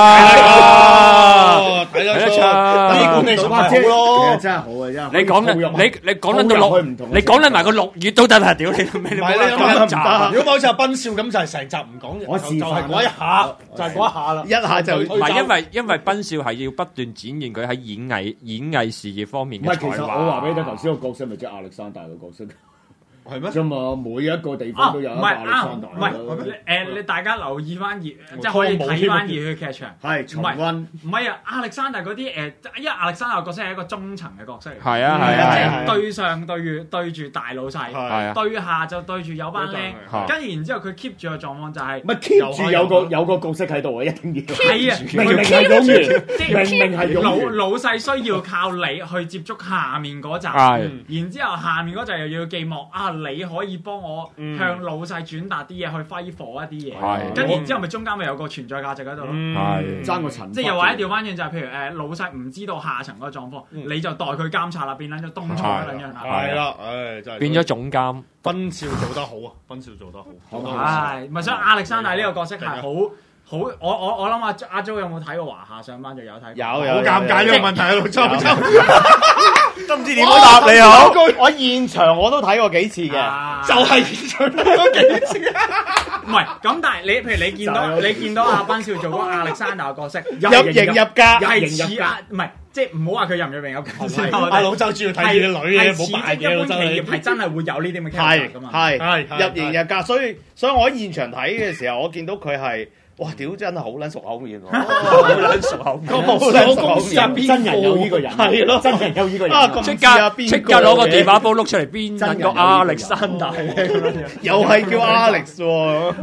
睇得出， 呢個你做好咯，真係好啊！真係。 你講緊到你講緊埋個6月都得啊！屌你老味，你冇得集。 如果好似阿斌少咁，就係成集唔講， 我就係嗰一下，就係嗰一下啦。 一下就唔係因為斌少係要不斷展現佢喺演藝事業方面嘅才華。 唔係，其實我話俾你聽，頭先個角色咪即係亞歷山大個角色。 係咩？ 啫嘛，每一個地方都有一個亞歷山大。 唔係你大家留意翻即係可以睇翻熱血劇場。 係重溫。 唔係啊，亞歷山大嗰啲因為亞歷山大角色係一個中層嘅角色嚟。 係啊， 即係對上對住大老細，對下就對住有班僆。跟住然之後佢 keep 住個狀況就係。 咪 keep 住有個角色喺度啊！一定要。 係啊， 明明係演員，明明係演員。 老細需要靠你去接觸下面嗰集，然之後下面嗰集又要寄望你可以幫我向老細轉達啲嘢，去揮霍一啲嘢，跟住然之後咪中間咪有個存在價值喺度咯， 爭個層。 即係又或者調翻轉就係譬如老細唔知道下層嗰個狀況，你就代佢監察啦，變撚咗東廠咁樣啦。 係啦，真係變咗總監。 斌少做得好啊，斌少做得好。 係咪所以亞歷山大呢個角色係好，我諗阿 Jo 有冇睇過華夏上班就有睇。 有好尷尬呢個問題啊，老都唔知點答你好。我現場我都睇過幾次嘅， 就係現場睇過幾次。 唔係咁，但係譬如你見到阿斌少做嗰個亞歷山大嘅角色， 入型入格， 係似唔係即係唔好話佢入唔入型有角色。 阿老周主要睇住啲女嘅，冇扮嘢。 老周企業係真係會有呢啲咁嘅 character 㗎嘛。 係入型入格，所以我喺現場睇嘅時候，我見到佢係。哇！屌真係好撚熟口面喎，好撚熟口面。個公司入邊真人有呢個人，係咯，真人有呢個人。 即刻攞個電話簿碌出嚟，邊真個亞歷山大咧？ 又係叫 Alex 喎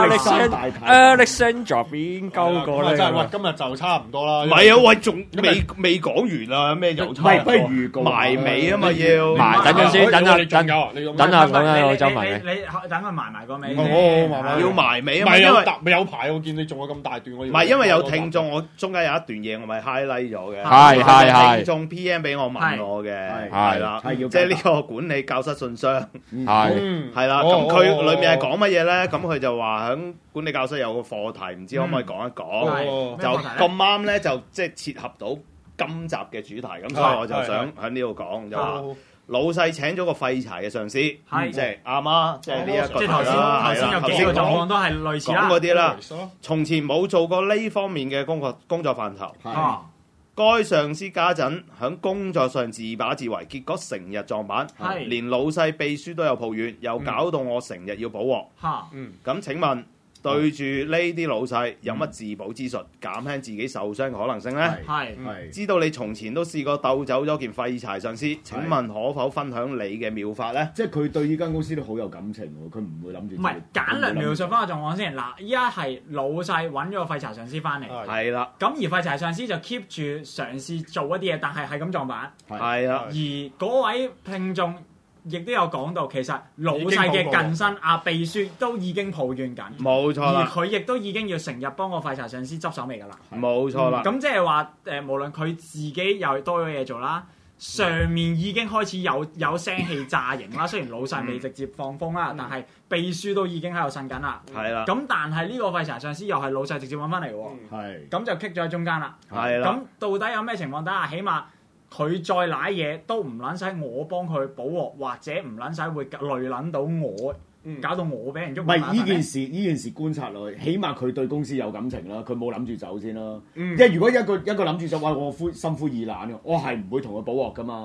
，Alexandra 邊鳩個咧？ 真係今日就差唔多啦。 唔係啊，喂，仲未講完啊，咩又差？ 不如埋尾啊嘛要。 等陣先，等下講啦，我周埋你等佢埋個尾。 要埋尾啊嘛， 咪有排我見你仲有咁大段，我要唔係因為有聽眾，我中間有一段嘢我咪 highlight 咗嘅， 係聽眾 PM 俾我問我嘅，係啦，即係呢個管理教室信箱，係啦，咁佢裡面係講乜嘢咧？咁佢就話喺管理教室有個課題，唔知可唔可以講一講？就咁啱咧，就即係切合到今集嘅主題，咁所以我就想喺呢度講就話。老細請咗個廢柴嘅上司，即係阿媽，即係呢一個。 即係頭先有幾個狀況都係類似啦。 講嗰啲啦，從前冇做過呢方面嘅工作範疇。該上司家陣喺工作上自把自為，結果成日撞板，連老細秘書都有抱怨，又搞到我成日要補鑊。咁請問？對住呢啲老細有乜自保之術，減輕自己受傷嘅可能性呢？係知道你從前都試過鬥走咗件廢柴上司，請問可否分享你嘅妙法呢？ 即係佢對呢間公司都好有感情喎，佢唔會諗住。 唔係簡略描述翻個狀況先。嗱，依家係老細揾咗個廢柴上司翻嚟， 係啦。 咁而廢柴上司就 keep 住嘗試做一啲嘢，但係咁撞板。 係啦。 而嗰位聽眾。亦都有講到，其實老細嘅近身秘書都已經抱怨緊， 冇錯啦。 而佢亦都已經要成日幫個廢柴上司執手尾㗎啦， 冇錯啦。 咁即係話無論佢自己又多咗嘢做啦，上面已經開始有聲氣炸型啦。雖然老細未直接放風啦，但係秘書都已經喺度呻緊啦。 係啦。 咁但係呢個廢柴上司又係老細直接揾翻嚟喎。係。咁就棘咗喺中間啦。 係啦。 咁到底有咩情況底下，起碼？佢再揦嘢都唔撚使我幫佢補鑊，或者唔撚使會累撚到我，搞到我俾人捉。唔係呢件事觀察落去，起碼佢對公司有感情啦，佢冇諗住走先啦。即係如果一個諗住就話我心灰意冷嘅，我係唔會同佢補鑊噶嘛。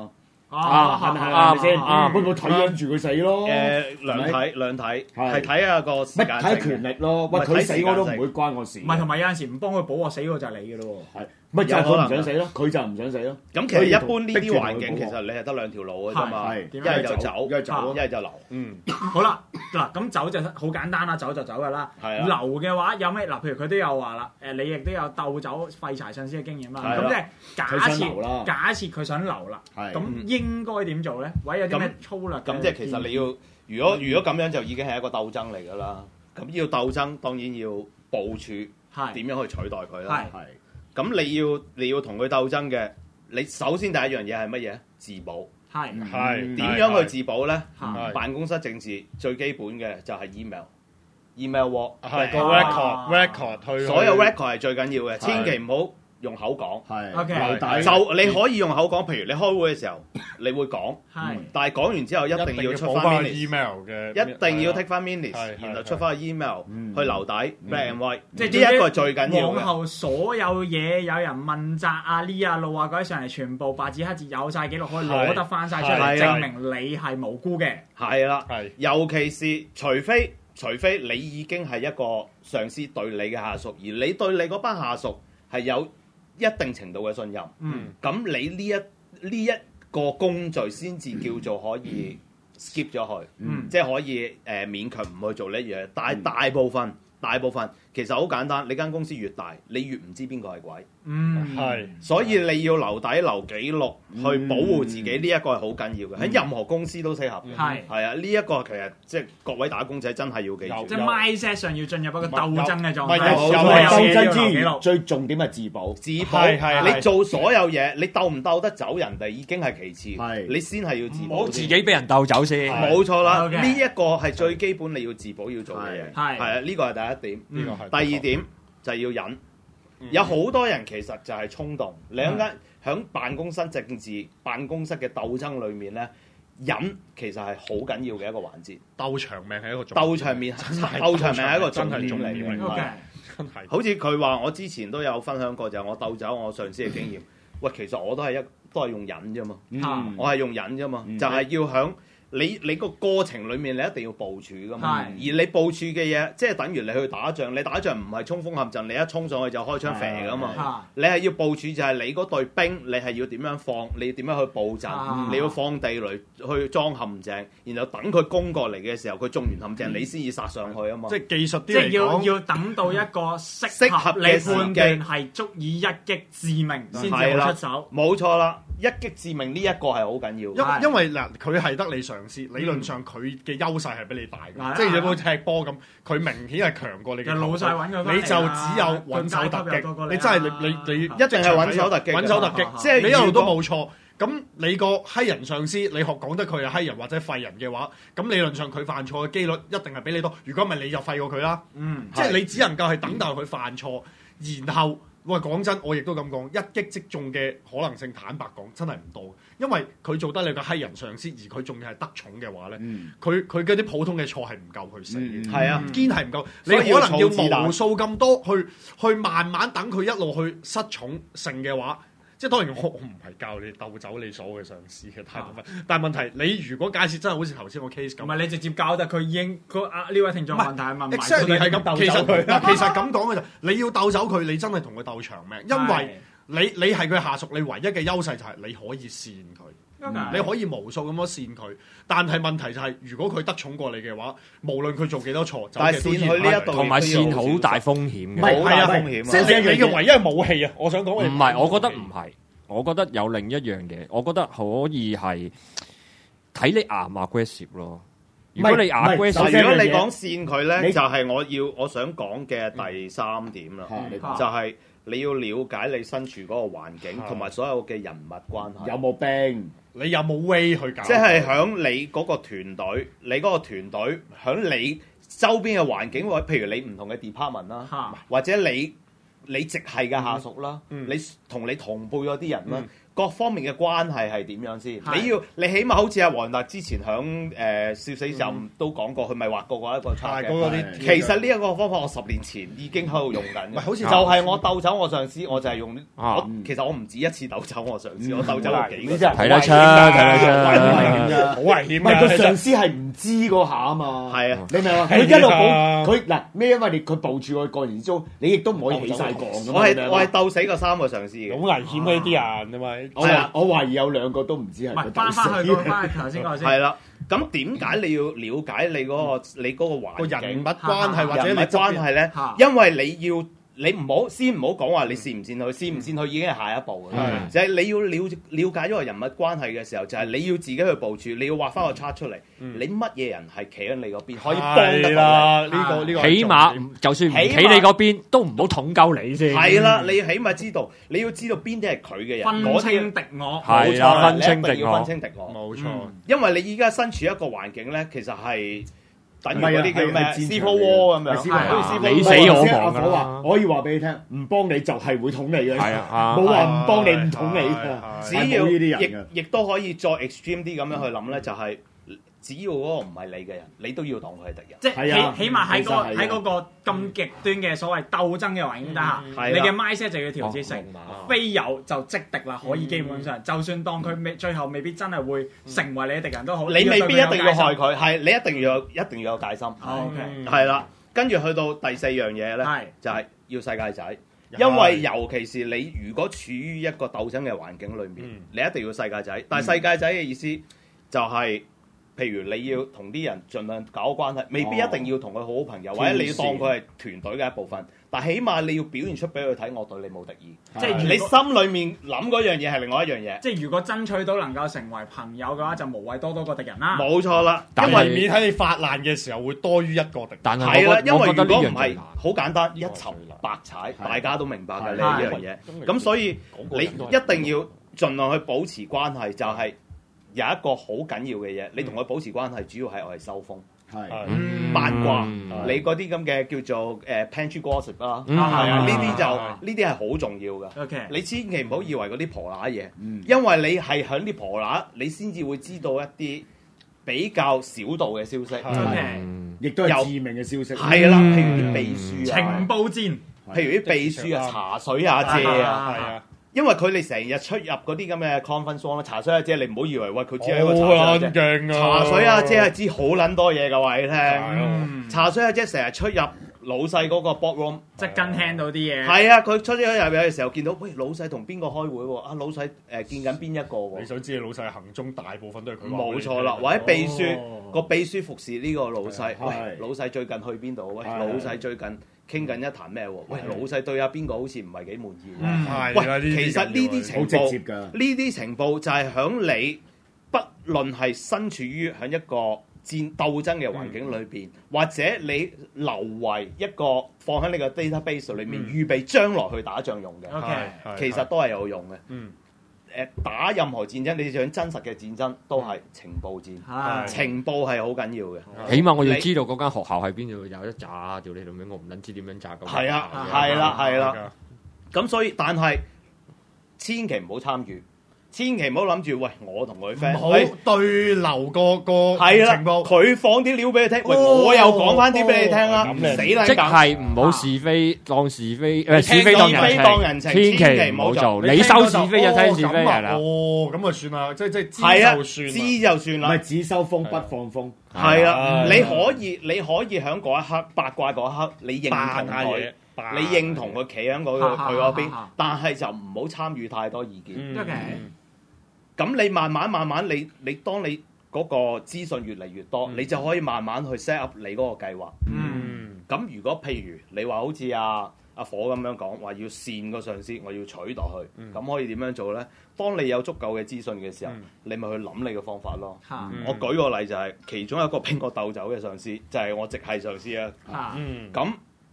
係咪先？會唔會睇養住佢死咯？ 兩睇，係睇下個時間性。 睇權力咯，喂佢死我都唔會關我事。 唔係，同埋有陣時唔幫佢補我死嗰就係你嘅咯喎。 咪就係佢唔想死咯，佢就唔想死咯。 咁其實一般呢啲環境，其實你係得兩條路嘅啫嘛，一係就走，一係就留。 好啦，嗱咁走就好簡單啦，走就走㗎啦。留嘅話有咩？嗱，譬如佢都有話啦，你亦都有鬥走廢柴上司嘅經驗啦。咁即係假設佢想留啦，咁應該點做咧？或者有啲咩粗略？ 咁即係其實你要，如果咁樣就已經係一個鬥爭嚟㗎啦。咁要鬥爭，當然要部署點樣去取代佢啦。咁你要同佢鬥爭嘅，你首先第一樣嘢係乜嘢？自保。係點樣去自保咧？辦公室政治最基本嘅就係 email work， 係個 record 去所有 record 係最緊要嘅，千祈唔好用口講， 留底就你可以用口講，譬如你開會嘅時候，你會講，但係講完之後一定要出翻 email 嘅， 一定要 take 翻 minutes，然後出翻個 email 去留底 black and white，即係呢一個係最緊要嘅。 往後所有嘢有人問責啊、呢啊路啊嗰啲上嚟，全部白紙黑字有晒記錄，可以攞得翻晒出嚟，證明你係無辜嘅。係啦，尤其是除非你已經係一個上司對你嘅下屬，而你對你嗰班下屬係有一定程度嘅信任，咁你呢一個工序先至叫做可以 skip 咗去，即係可以勉強唔去做呢樣嘢。但係大部分其實好簡單，你間公司越大，你越唔知邊個係鬼。所以你要留底留記錄去保護自己，呢一個係好緊要嘅，喺任何公司都適合。係啊，呢一個其實即係各位打工仔真係要記住。 即係 mindset 上要進入一個鬥爭嘅狀態。 鬥爭之餘，最重點係自保。 自保，你做所有嘢，你鬥唔鬥得走人哋已經係其次，你先係要自保。 唔好自己俾人鬥走先。 冇錯啦，呢一個係最基本你要自保要做嘅嘢。係啊，呢個係第一點。第二點就係要忍。有好多人其實就係衝動，你一間喺辦公室政治、辦公室嘅鬥爭裏面咧，忍其實係好緊要嘅一個環節。 鬥長命係一個鬥長命係一個重點嚟嘅。 真係， 好似佢話，我之前都有分享過，就係我鬥走我上司嘅經驗。喂，其實我都係用忍啫嘛，我係用忍啫嘛，就係要響。你個過程裏面你一定要部署噶嘛，而你部署嘅嘢即係等於你去打仗，你打仗唔係衝鋒陷陣，你一衝上去就開槍射噶嘛，你係要部署就係你嗰隊兵，你係要點樣放，你要點樣去佈陣，你要放地雷去裝陷阱，然後等佢攻過嚟嘅時候，佢中完陷阱，你先至殺上去啊嘛。 即係技術啲即係要等到一個適合你判斷係足以一擊致命先至出手。 冇錯啦，一擊致命呢一個係好緊要。 因為嗱，佢係得你上司，理論上佢嘅優勢係比你大嘅，即係有冇踢波咁，佢明顯係強過你嘅。 老細揾佢， 你就只有穩手突擊，你真係你一定係穩手突擊， 穩手突擊，即係你一路都冇錯。咁你個閪人上司，你學講得佢係閪人或者廢人嘅話，咁理論上佢犯錯嘅機率一定係比你多。如果唔係你就廢過佢啦。即係你只能夠係等待佢犯錯，然後喂講真，我亦都咁講，一擊即中嘅可能性，坦白講真係唔多。因為佢做得你個閪人上司，而佢仲要係得寵嘅話咧，佢嗰啲普通嘅錯係唔夠佢死嘅。係啊，堅係唔夠。你可能要無數咁多去慢慢等佢一路去失寵性嘅話。即係當然，我唔係教你鬥走你所有嘅上司嘅大部分，但係問題你如果假設真係好似頭先個 case 咁，唔係你直接教得佢已經呢位聽眾問題係問exactly係咁，其實咁講嘅就你要鬥走佢，你真係同佢鬥長命，因為你係佢下屬，你唯一嘅優勢就係你可以扇佢，你可以無數咁樣扇佢，但係問題就係如果佢得寵過你嘅話，無論佢做幾多錯， 但係扇佢呢一度同埋扇好大風險嘅， 好大風險。 即係你嘅唯一嘅武器啊！我想講唔係，我覺得唔係，我覺得有另一樣嘢，我覺得可以係睇你aggressive咯。如果你aggressive， 如果你講扇佢咧，就係我想講嘅第三點啦，就係。你要了解你身處嗰個環境同埋所有嘅人物關係， 有冇兵？ 你有冇 way 去搞？ 即係響你嗰個團隊，你嗰個團隊響你周邊嘅環境，譬如你唔同嘅 department 啦，或者你直系嘅下屬啦，你同輩嗰啲人啦， 各方面嘅關係係點樣先？你起碼好似阿黃達之前響笑死任都講過，佢咪畫過一個叉嘅。其實呢一個方法我10年前已經喺度用緊。好似就係我鬥走我上司，我就係用其實我唔止一次鬥走我上司，我鬥走過幾個。 睇得出，睇得出， 好危險。 唔係個上司係唔知嗰下啊嘛。 係啊， 你明嘛？佢一路報佢嗱咩？因為佢報住佢過程之中，你亦都唔可以起晒槓㗎嘛。 我係鬥死過3個上司嘅。 好危險呢啲人，係咪？ 我懷疑有2個都唔知係。 唔係翻去頭先講先。 係啦，咁點解你要了解你嗰個環境、 人物關係或者你關係咧？因為你唔好講話你善唔善佢，善唔善佢已經係下一步嘅。就係你要了解咗個人物關係嘅時候，就係你要自己去部署，你要畫翻個 chart 出嚟。你乜嘢人係企喺你嗰邊，可以幫得到你？ 呢個起碼就算唔企你嗰邊，都唔好捅鳩你先。 係啦，你起碼知道，你要知道邊啲係佢嘅人， 分清敵我。 係啊，分清敵我。 分清敵我， 冇錯。 因為你依家身處一個環境咧，其實係。等於嗰啲叫咩？Civil War 咁樣， 你死我亡㗎啦！我可以話俾你聽，唔幫你就係會捅你嘅。 係啊， 冇話唔幫你唔捅你嘅。 只要亦都可以再 extreme 啲咁樣去諗咧，就係只要嗰個唔係你嘅人，你都要當佢係敵人。 即係起碼喺嗰個咁極端嘅所謂鬥爭嘅環境底下，你嘅 mindset 就要調節成非友就即敵啦。可以基本上，就算當佢最後未必真係會成為你嘅敵人都好， 你未必一定要害佢，係你一定要有戒心。 OK， 係啦，跟住去到第4樣嘢咧，就係要世界仔。因為尤其是你如果處於一個鬥爭嘅環境裏面，你一定要世界仔。但係世界仔嘅意思就係。譬如你要同啲人盡量搞關係，未必一定要同佢好好朋友，或者你要當佢係團隊嘅一部分。但起碼你要表現出俾佢睇，我對你冇敵意。即係你心裡面諗嗰樣嘢係另外一樣嘢。 即係如果爭取到能夠成為朋友嘅話，就無謂多個敵人啦。 冇錯啦， 因為免喺你發難嘅時候會多於一個敵人。 係啦，因為如果唔係好簡單，一沉百踩，大家都明白嘅呢樣嘢。咁所以你一定要盡量去保持關係，就係。有一個好緊要嘅嘢，你同佢保持關係，主要係我哋收風，八卦，你嗰啲咁嘅叫做pantry gossip 啦，呢啲係好重要嘅。你千祈唔好以為嗰啲婆乸嘢，因為你係響啲婆乸，你先至會知道一啲比較小道嘅消息， 亦都係致命嘅消息。 係啦，譬如啲秘書啊， 情報戰， 譬如啲秘書啊，茶水阿姐啊。因為佢哋成日出入嗰啲咁嘅 conference room 茶水阿姐，你唔好以為喂佢只係一個茶水啫。茶水阿姐係知好撚多嘢㗎，話你聽。茶水阿姐成日出入老細嗰個 board room， 即係跟聽到啲嘢。 係啊，佢出咗入嘅時候見到，喂老細同邊個開會喎？啊老細見緊邊一個喎？ 你想知你老細行蹤大部分都係佢。 冇錯啦，或者秘書個秘書服侍呢個老細。喂，老細最近去邊度？喂，老細最近。傾緊一壇咩喎？喂，老細對阿邊個好似唔係幾滿意。喂，其實呢啲情報，呢啲情報就係響你，不論係身處於響一個鬥爭嘅環境裏邊，或者你留為一個放喺你個 database 裏面，預備將來去打仗用嘅。其實都係有用嘅。打任何戰爭，你想真實嘅戰爭都係情報戰，情報係好緊要嘅。 起碼我要知道嗰間學校喺邊度有得炸，屌你老味，我唔撚知點樣炸咁。 係啊，係啦。咁所以，但係千祈唔好參與。千祈唔好諗住，喂，我同佢 friend， 唔好對流個情報， 佢放啲料俾你聽，喂，我又講翻啲俾你聽啦，死啦！ 即係唔好是非當是非，是非當人情，千祈唔好做。你收是非就聽是非係啦。 哦，咁啊算啦，即係知就算， 知就算啦。 唔係只收風不放風。 係啊，你可以喺嗰一刻八卦嗰一刻，你認同佢。你認同佢企喺佢嗰邊，但係就唔好參與太多意見。咁你慢慢，你當你嗰個資訊越嚟越多，你就可以慢慢去 set up 你嗰個計劃。咁如果譬如你話好似阿火咁樣講，話要扇個上司，我要取落去，咁可以點樣做咧？當你有足夠嘅資訊嘅時候，你咪去諗你嘅方法咯。我舉個例就係其中一個俾我鬥走嘅上司，就係我直系上司啊。咁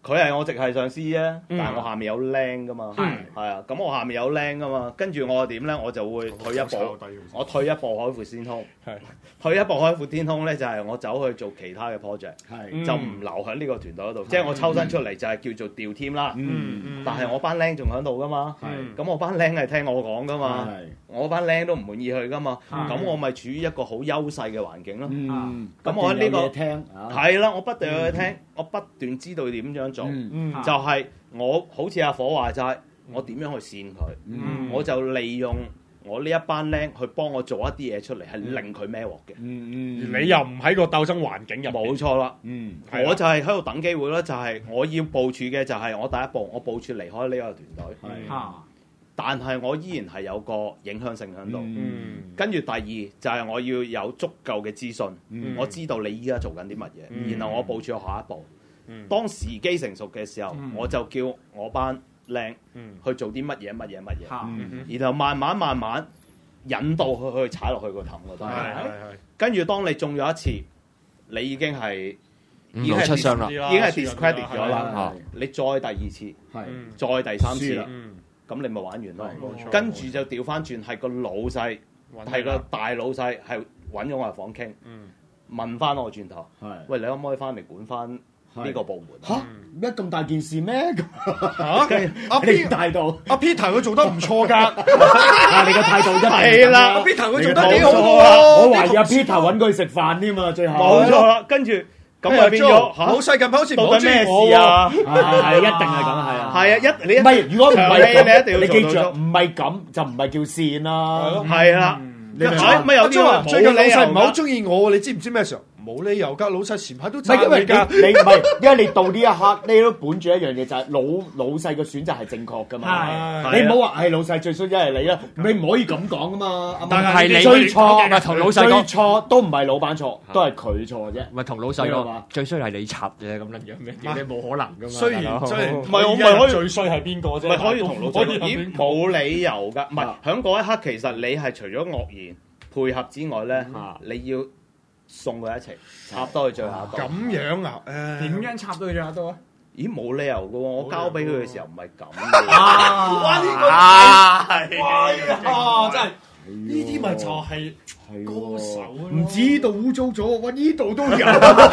佢係我直系上司啫，但係我下面有僆噶嘛，係啊，咁我下面有僆噶嘛，跟住我點咧，我就會退一步，我退一步海闊天空，退一步海闊天空咧就係我走去做其他嘅 project，就唔留喺呢個團隊嗰度，即係我抽身出嚟就係叫做調 team 啦，但係我班僆仲喺度噶嘛，咁我班僆係聽我講噶嘛，我班僆都唔滿意佢噶嘛，咁我咪處於一個好優勢嘅環境咯，咁我喺呢個聽係啦，我不斷去聽，我不斷知道點樣。就係我好似阿火話齋，我點樣去扇佢，我就利用我呢一班僆去幫我做一啲嘢出嚟，係令佢孭鑊嘅。 你又唔喺個鬥爭環境入， 冇錯啦。我就係喺度等機會啦，就係我要部署嘅就係我第一步，我部署離開呢個團隊。但係我依然係有個影響性喺度。跟住第二就係我要有足夠嘅資訊，我知道你依家做緊啲乜嘢，然後我部署下一步。當時機成熟嘅時候，我就叫我班靚去做啲乜嘢，然後慢慢引導佢去踩落去個氹嗰度。跟住當你中咗一次，你已經係 5路7傷啦， 已經係 discredit 咗啦。你再第二次，再第三次，咁你咪玩完咯。跟住就調翻轉，係個老細，係個大老細，係揾咗我入房傾，問翻我轉頭，喂，你可唔可以翻嚟管翻呢個部門嚇，咩咁大件事咩？ 阿 Peter 態度，阿 Peter 佢做得唔錯㗎， 你個態度真係啦， 阿 Peter 佢做得幾好喎。 我懷疑阿 Peter 揾佢食飯添啊，最後冇錯啦。跟住咁又變咗老細近排好似到底咩事啊？ 係一定係咁，係啊， 係啊，你唔係如果唔係你一定要你記住，唔係咁就唔係叫線啦， 係啦。 你咪有啲話最近老細唔係好中意我，你知唔知咩時候？冇理由㗎，老細前排都讚你㗎。 你唔係，因為你到呢一刻，你都本住一樣嘢，就係老細嘅選擇係正確㗎嘛。你唔好話係老細最衰，一係你啦，你唔可以咁講㗎嘛。 但係你最錯咪同老細講， 最錯都唔係老闆錯，都係佢錯啫。 咪同老細講，最衰係你插啫，咁撚樣咩？你冇可能㗎嘛。 雖然唔係我咪可以最衰係邊個啫？ 咪可以同老細講，咦冇理由㗎。唔係喺嗰一刻，其實你係除咗愕然配合之外咧，你要送佢一齊插多去最後一步。 咁樣啊？ 點樣插到去最後一步啊？ 咦，冇理由嘅喎！我交俾佢嘅時候唔係咁。 哇！呢個哇！真係呢啲咪就係高手咯。 唔知道污糟咗，哇！呢度都有。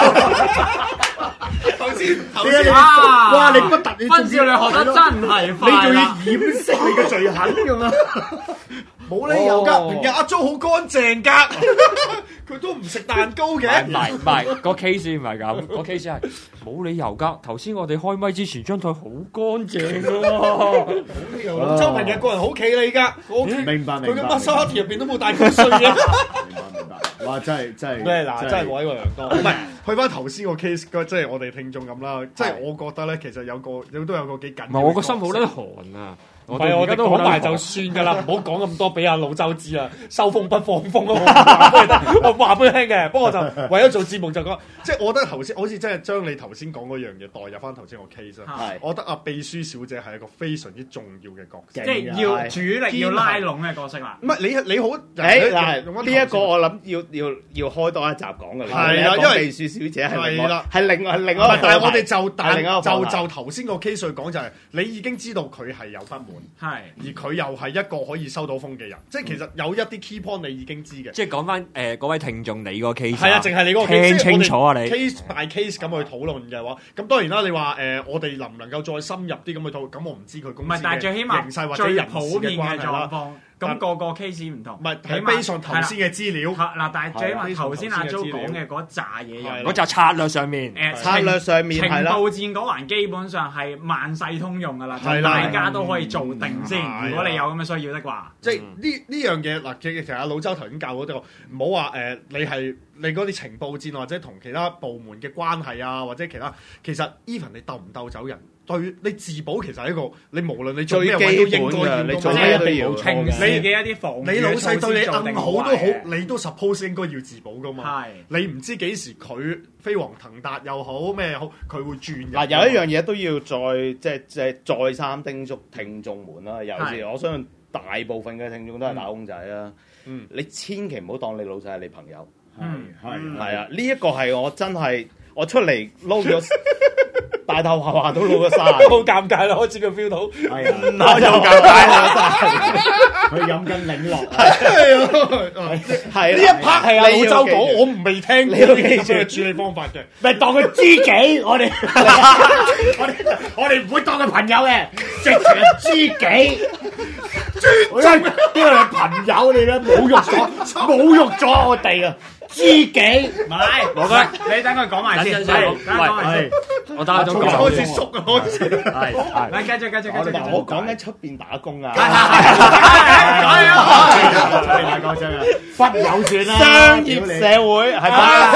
頭先哇！你不特你分少你學得真係快， 你仲要掩飾你嘅罪行㗎嘛？ 冇理由㗎，平日阿 Jo 好乾淨㗎，佢都唔食蛋糕嘅。 唔係，個 case 唔係咁，個 case 係冇理由㗎。頭先我哋開咪之前張台好乾淨㗎喎。 老周平日個人好企理㗎， 明白。 佢嘅 massage 入邊都冇帶口水嘅。 明白。哇！真係咩嗱？真係委屈良多。唔係，去翻頭先個 case， 即係我哋聽眾咁啦。即係我覺得咧，其實都有個幾緊。 唔係我個心好撚寒啊！ 唔係，我而家都講埋就算㗎啦，唔好講咁多俾阿老周知啊，收風不放風啊！我話俾佢聽嘅，不過就為咗做節目就講，即係我覺得頭先好似真係將你頭先講嗰樣嘢代入翻頭先個 case 啊。我覺得阿秘書小姐係一個非常之重要嘅角色， 即係要主力要拉攏嘅角色啦。 唔係你好嗱，呢一個我諗要開多一集講㗎啦。 係啦，因為秘書小姐係另外一個。 但係我哋就頭先個 case 去講就係你已經知道佢係有不滿。 係， 而佢又係一個可以收到風嘅人，即係其實有一啲 key point 你已經知嘅。 即係講翻嗰位聽眾你個 case， 係啊，淨係你嗰個 case， 聽清楚啊你 case by case 咁去討論嘅話，咁當然啦，你話我哋能唔能夠再深入啲咁去討論？咁我唔知佢公司嘅形勢或者人事嘅關係啦。 咁個個 case 唔同， 唔係係 base on 頭先嘅資料。 嗱，但係最起碼頭先阿 Jo 講嘅嗰扎嘢， 嗰扎策略上面， 策略上面係啦。 情報戰嗰環基本上係萬世通用㗎啦，大家都可以做定先。如果你有咁嘅需要的話， 即係呢樣嘢嗱，其實阿老周頭先教嗰個，唔好話你嗰啲情報戰或者同其他部門嘅關係啊，或者其他，其實 even 你鬥唔鬥走人，對你自保其實係一個你無論你做咩位都應該要， 你做咩都要平時嘅一啲防禦。 你老細對你暗好都好，你都 suppose 應該要自保噶嘛。你唔知幾時佢飛黃騰達又好咩好，佢會轉。 嗱，有一樣嘢都要再三叮囑聽眾們啦，尤其是我相信大部分嘅聽眾都係打工仔啦。你千祈唔好當你老細係你朋友。係啊，呢一個係我真係我出嚟撈咗大頭話都老咗30， 好尷尬啦，開始佢 feel 到。 係啊， 又尷尬啦， 佢飲緊檸樂， 係呢一 part 係阿老周講，我我未聽過你要記住呢啲咁嘅處理方法嘅。 咪當佢知己，我哋我哋唔會當佢朋友嘅，直情係知己。呢個係朋友嚟啦，侮辱咗我哋啊！知己， 唔係， 我覺得你等佢講埋先， 等陣先等佢講埋先。 我打咗開始縮啊，開始。 嚟繼續。 我講緊出邊打工啊， 大哥真係不友善啦， 商業社會係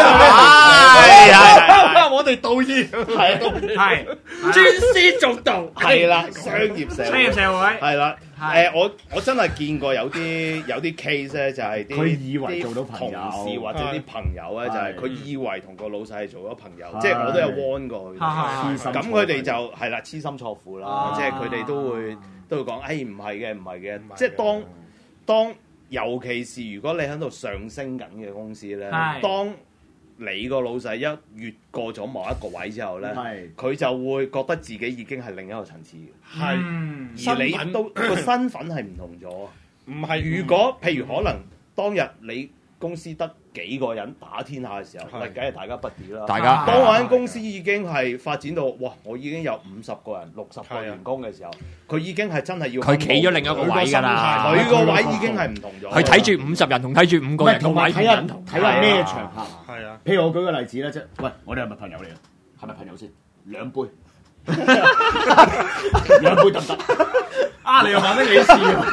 係我哋道義係專師重道， 係啦，商業社會係啦。我真係見過有啲 case 咧，就係佢以為做到朋友同事或者啲朋友咧，就係佢以為同個老細係做咗朋友，即係我都有 warn 過佢。咁佢哋就係啦，痴心錯付啦，即係佢哋都會講，唔係嘅，即係當尤其是如果你喺度上升緊嘅公司咧，當你個老細一越過咗某一個位之後咧，佢就會覺得自己已經係另一個層次嘅，而你都個身份係唔同咗。 唔係， 如果譬如可能當日你公司得幾個人打天下嘅時候，梗係大家不敵啦。 大家當我間公司已經係發展到哇，我已經有50個人、60個員工嘅時候，佢已經係真係要佢企咗另一個位㗎啦。 佢個位已經係唔同咗。 佢睇住50人同睇住5個人， 同埋睇下咩場合。 係啊， 譬如我舉個例子啦，即係喂，我哋係咪朋友嚟啊？係咪朋友先？2杯，2杯得唔得？ 你又話得幾事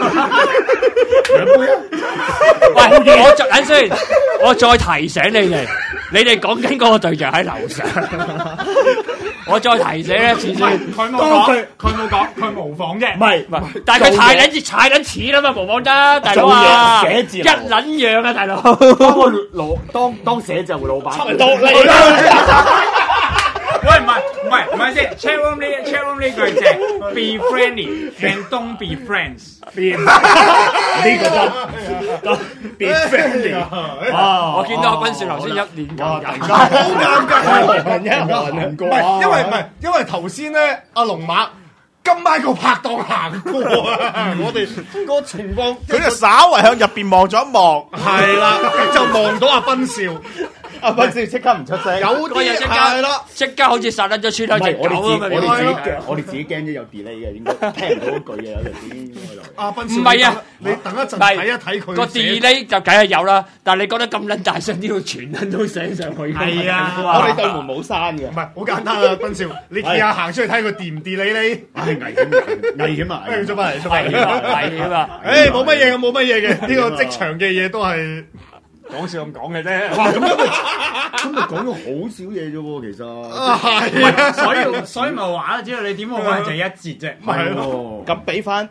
2杯啊！ 喂，我等先，我再提醒你哋講緊嗰個對象喺樓上，我再提醒一次先。 佢冇講，佢模仿啫。 唔係， 但係佢太撚似啦嘛，模仿得，大佬啊，寫字一撚樣啊，大佬。 當寫字樓老闆， 到你喂，唔係先 ，chat room 呢句正 ，be friendly and don't be friends。 呢個真 be friendly。 我見到阿斌少頭先一年好尷尬，因為頭先咧，阿龍馬今晚個拍檔行過啊，我哋個情況， 佢就稍為向入邊望咗一望， 係啦，就望到阿斌少。 阿斌少即刻唔出聲， 有啲係啦， 即刻好似殺撚咗穿喺隻狗咁樣。 我哋自己驚啫，有 delay 嘅，應該聽唔到嗰句嘅，有陣時。 阿斌少， 唔係啊， 你等一陣睇一睇佢個 delay 就梗係有啦，但係你覺得咁撚大聲都要傳撚到聲上去。 係啊， 我哋對門冇閂嘅。 唔係好簡單啊，斌少，你試下行出去睇佢掂唔掂你？ 危險啊！ 出翻嚟， 係啊， 冇乜嘢嘅，冇乜嘢嘅，呢個職場嘅嘢都係講笑咁講嘅啫。 哇，咁咪講咗好少嘢啫喎，其實。 係啊，所以咪話啦，只要你點我講就係一節啫。 係喎。 咁俾翻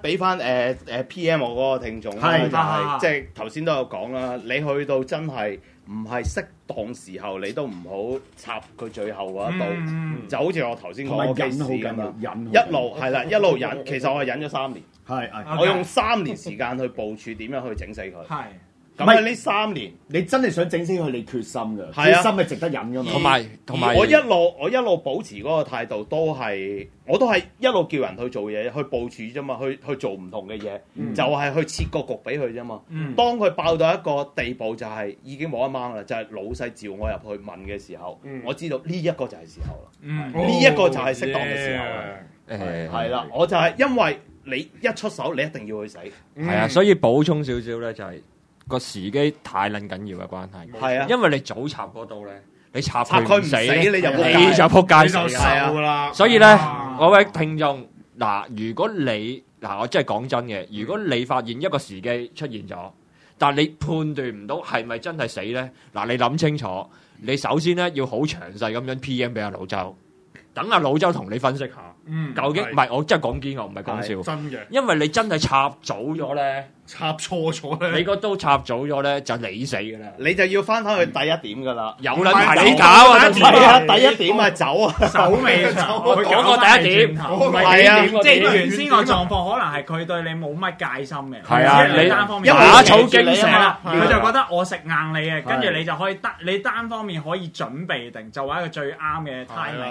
PM 我嗰個聽眾啦，就係即係頭先都有講啦，你去到真係唔係適當時候，你都唔好插佢最後嗰一刀，就好似我頭先講嘅 case 咁啦，一路忍，其實我係忍咗3年，我用3年時間去部署點樣去整死佢。咁喺呢3年， 你真係想整死佢，你決心㗎， 決心係值得忍㗎嘛。 同埋我一路保持嗰個態度，我都係一路叫人去做嘢，去部署啫嘛，去做唔同嘅嘢，就係去設個局俾佢啫嘛。當佢爆到一個地步，就係已經冇得掹啦，就係老細召我入去問嘅時候，我知道呢一個就係時候啦，呢一個就係適當嘅時候啦。係啦，我就係因為你一出手，你一定要去死。 係啊，所以補充少少咧，就係個時機太撚緊要嘅關係。 係啊， 因為你早插嗰刀咧，你插佢唔死，你就撲街死啦。 所以咧，各位聽眾嗱，如果你我真係講真嘅，如果你發現一個時機出現咗，但你判斷唔到係咪真係死咧，嗱，你諗清楚，你首先咧要好詳細咁樣 PM 俾阿老周，等阿老周同你分析下。究竟唔係我真係講堅，我唔係講笑， 真嘅。 因為你真係插早咗咧， 插錯咗咧， 你個刀插早咗咧就你死㗎啦， 你就要翻返去第一點㗎啦。 有撚排你搞啊！ 第一點係走啊， 手尾長。 佢講過第一點， 係啊， 即係原先個狀況可能係佢對你冇乜戒心嘅， 係啊， 你單方面打草驚蛇啦， 佢就覺得我食硬你嘅，跟住你就可以你單方面可以準備定，就話一個最啱嘅 timing。但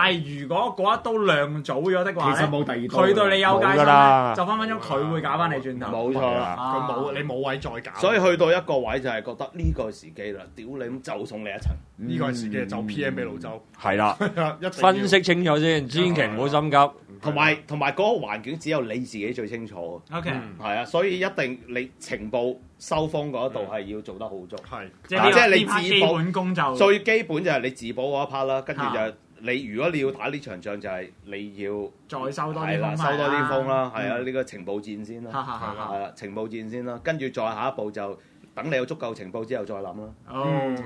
但係如果嗰一刀亮早咗的話其實冇第二刀佢對你有戒心冇㗎啦咧，就分分鐘佢會搞翻你轉頭。 冇錯啦。 佢冇你冇位再搞， 所以去到一個位就係覺得呢個時機啦，屌你咁就送你一層。 呢個係時機就 PM 俾老周， 係啦， 一定要分析清楚先，千祈唔好心急。 同埋嗰個環境只有你自己最清楚。 OK， 係啊，所以一定你情報收風嗰一度係要做得好足。 係即係係你呢 part 基本功就最基本就係你自保嗰一 part 啦，跟住就係你如果你要打呢場仗就係你要再收多啲係啦， 風收多啲風啦，係啊，呢個情報戰先啦， 哈哈哈哈係啦，情報戰先啦，跟住再下一步就等你有足夠情報之後再諗啦。 好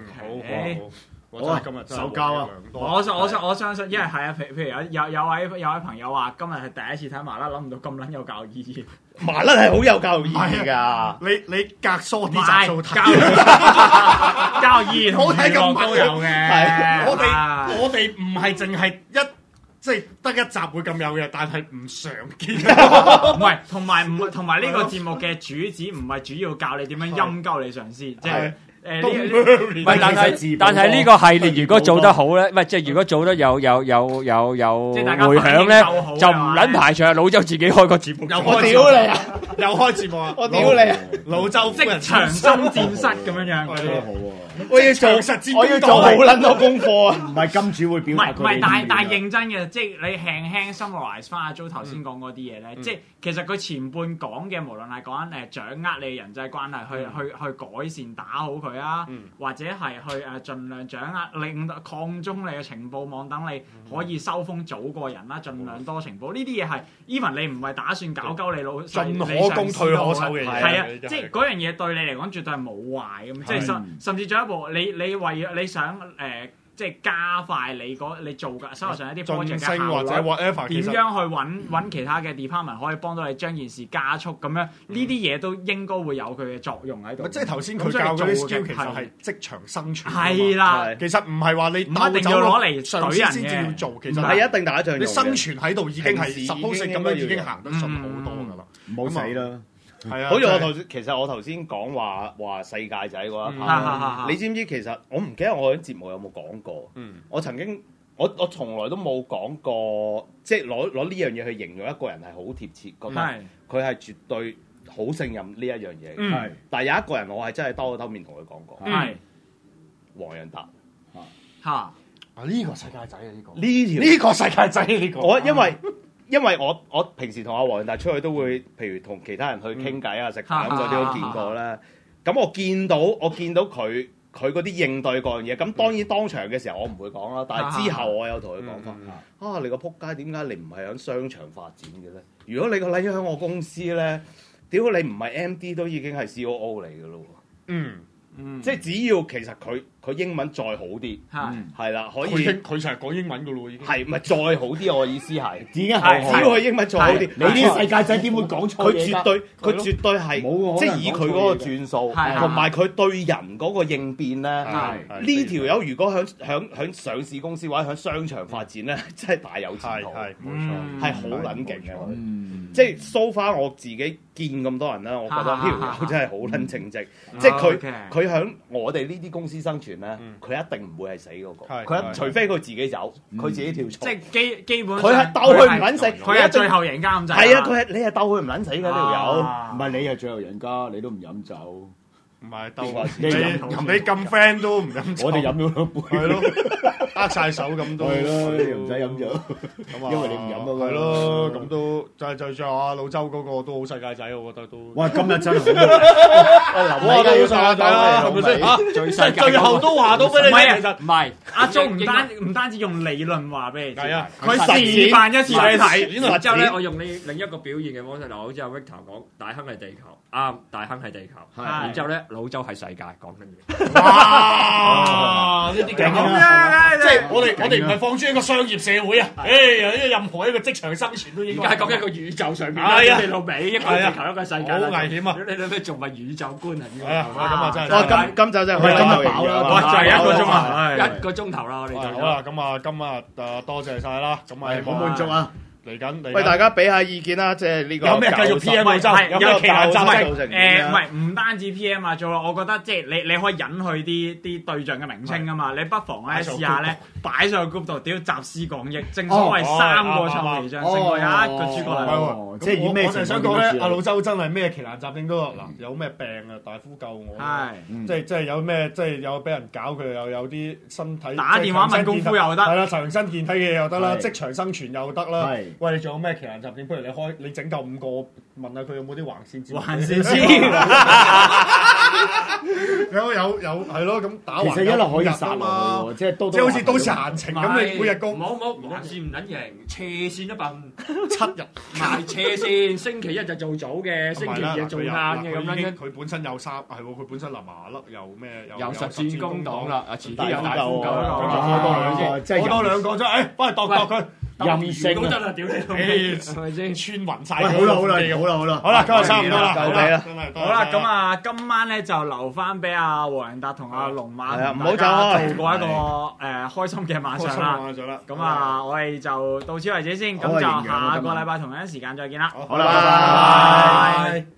，OK。 好啊，今日真係手交啊我相信，因為係啊，譬如有位朋友話今日係第一次睇麻甩，諗唔到咁撚有教育意義。 麻甩係好有教育意義㗎。 你隔疏啲唔係集數睇， 教育意義同娛樂都有嘅。 我哋唔係淨係即係得一集會咁有嘅，但係唔常見。 唔係，同埋呢個節目嘅主旨唔係主要教你點樣陰鳩你上司，即係。 唔係，但係呢個系列如果做得好咧，唔係即係如果做得有即係大家迴響咧反應夠好， 就唔撚排除老周自己開個節目。 我屌你啊！ 又開節目啊！ 我屌你啊！ 老周夫人職場新戰室咁樣樣。 好喎。 我要做好撚多功課啊！ 唔係金主會表達佢哋但係認真嘅，即係你輕 summarize 翻阿 Jo 頭先講嗰啲嘢咧，即係其實佢前半講嘅，無論係講緊掌握你嘅人際關係，去改善打好佢啊，或者係去盡量掌握擴充你嘅情報網，等你可以收風早過人啦，盡量多情報。呢啲嘢係 even 你唔係打算搞鳩你老細， 進可攻退可守嘅嘢。 係啊，即係嗰樣嘢對你嚟講絕對係冇壞咁，即係甚至進一步，你為你想即係加快你做嘅手頭上一啲 project 嘅效率， 或者 whatever， 點樣去揾其他嘅 department 可以幫到你將件事加速咁樣？呢啲嘢都應該會有佢嘅作用喺度。 即係頭先佢教嗰啲 skill 其實係職場生存。 係啦， 其實唔係話你唔一定要攞嚟上司先至要做，其實係一定打仗。 你生存喺度已經係 suppose 咁樣已經行得順好多㗎啦。 唔好死啦！ 係啊， 好似我頭先講話世界仔嗰一 part，你知唔知其實我唔記得我喺節目有冇講過？我曾經我從來都冇講過，即係攞呢樣嘢去形容一個人係好貼切，覺得佢係絕對好勝任呢一樣嘢。係，但係有一個人我係真係兜口兜面同佢講過，係黃仁達嚇呢個世界仔啊！ 呢個世界仔呢個我因為我平時同阿黃仁達出去都會，譬如同其他人去傾偈啊、食飯咁嗰啲都見過啦。咁我見到佢嗰啲應對嗰樣嘢，咁當然當場嘅時候我唔會講啦。但係之後我有同佢講翻，你個撲街點解你唔係喺商場發展嘅咧？如果你個撚喺我公司咧，屌你唔係 MD 都已經係 COO 嚟嘅咯。即係只要其實佢英文再好啲，係啦，可以佢就係講英文嘅咯，已經係咪再好啲？我意思係已經係， 只要佢英文再好啲， 你啲世界仔點會講錯嘢？ 佢絕對係，即係以佢嗰個轉數，同埋佢對人嗰個應變咧，呢條友如果響上市公司或者響商場發展咧，真係大有前途， 冇錯， 係好撚勁嘅。即係 so far 我自己見咁多人啦，我覺得呢條友真係好撚正直，即係佢響我哋呢啲公司生存咧，佢一定唔會係死嗰個，佢除非佢自己走，佢自己跳槽， 即係基本佢係鬥佢唔撚死， 佢係最後贏家咁滯。 係啊，你係鬥佢唔撚死嘅呢條友， 唔係你係最後贏家，你都唔飲酒。 唔係鬥你咁 friend 都唔飲酒， 我哋飲咗兩杯， 係咯，握晒手咁都係咯，你唔使飲酒，因為你唔飲啊嘛。 係咯，咁都就最後阿老周嗰個都好世界仔，我覺得都。 哇！今日真係我都好世界仔啦，係咪先嚇？最後都話到俾你聽，其實唔係阿鐘唔單止用理論話俾你知， 係啊， 佢示範一次俾你睇。 然之後咧，我用你另一個表現嘅方式，嗱，好似阿 Victor 講，大亨係地球，啱，大亨係地球，然之後咧。老周係世界，講緊嘢。 哇！呢啲勁啊！即係我哋唔係放諸一個商業社會啊！任何一個職場生存都應該係講一個宇宙上面你老味一個地球一個世界， 好危險啊！ 你咩仲係宇宙觀啊？ 咁啊真係。 今集真係今日飽啦， 就係1個鐘啊， 一個鐘頭啦，我哋就好啦。咁啊，今日多謝晒啦。咁啊， 好滿足啊！ 嚟緊。 喂，大家俾下意見啦，即係呢個有咩繼續 PM 澳洲，有咩奇難雜症？ 唔係唔單止 PM 啊，做我覺得即係你可以隱去啲對象嘅名稱啊嘛，你不妨咧試下咧擺上個 group 度，屌集思廣益，正所謂3個臭皮匠勝過一個諸葛亮。 即係以咩？ 我就係想講咧，阿老周真係咩奇難雜症都嗱，有咩病啊，大夫救我。係，即係有咩，即係有俾人搞佢，又有啲身體打電話問功夫又得， 係啦，強身健體嘅又得啦，職場生存又得啦。喂，你仲有咩奇難雜症？不如你整夠5個，問下佢有冇啲橫線之。 橫線先。 有係咯，咁打橫。 其實一路可以殺嘛，即係好似到時閒情咁，你每日工。 冇橫線唔撚贏，斜線一笨 7日。 唔係斜線，星期一就做早嘅，星期二就做晏嘅咁樣。 佢本身有3，係喎，佢本身麻甩又咩？ 有實戰工黨啦，遲啲有大夫救，多2個啫，誒，幫你度佢。 任性都得啦，屌你老味，係咪先穿暈晒？ 好啦， 好啦，今日差唔多啦， 夠你啦， 好啦，咁啊，今晚咧就留翻俾阿黃仁達同阿龍馬， 唔好走開， 做過一個開心嘅晚上啦。咁啊，我哋就到此為止先，咁就下個禮拜同樣時間再見啦。 好啦，拜拜。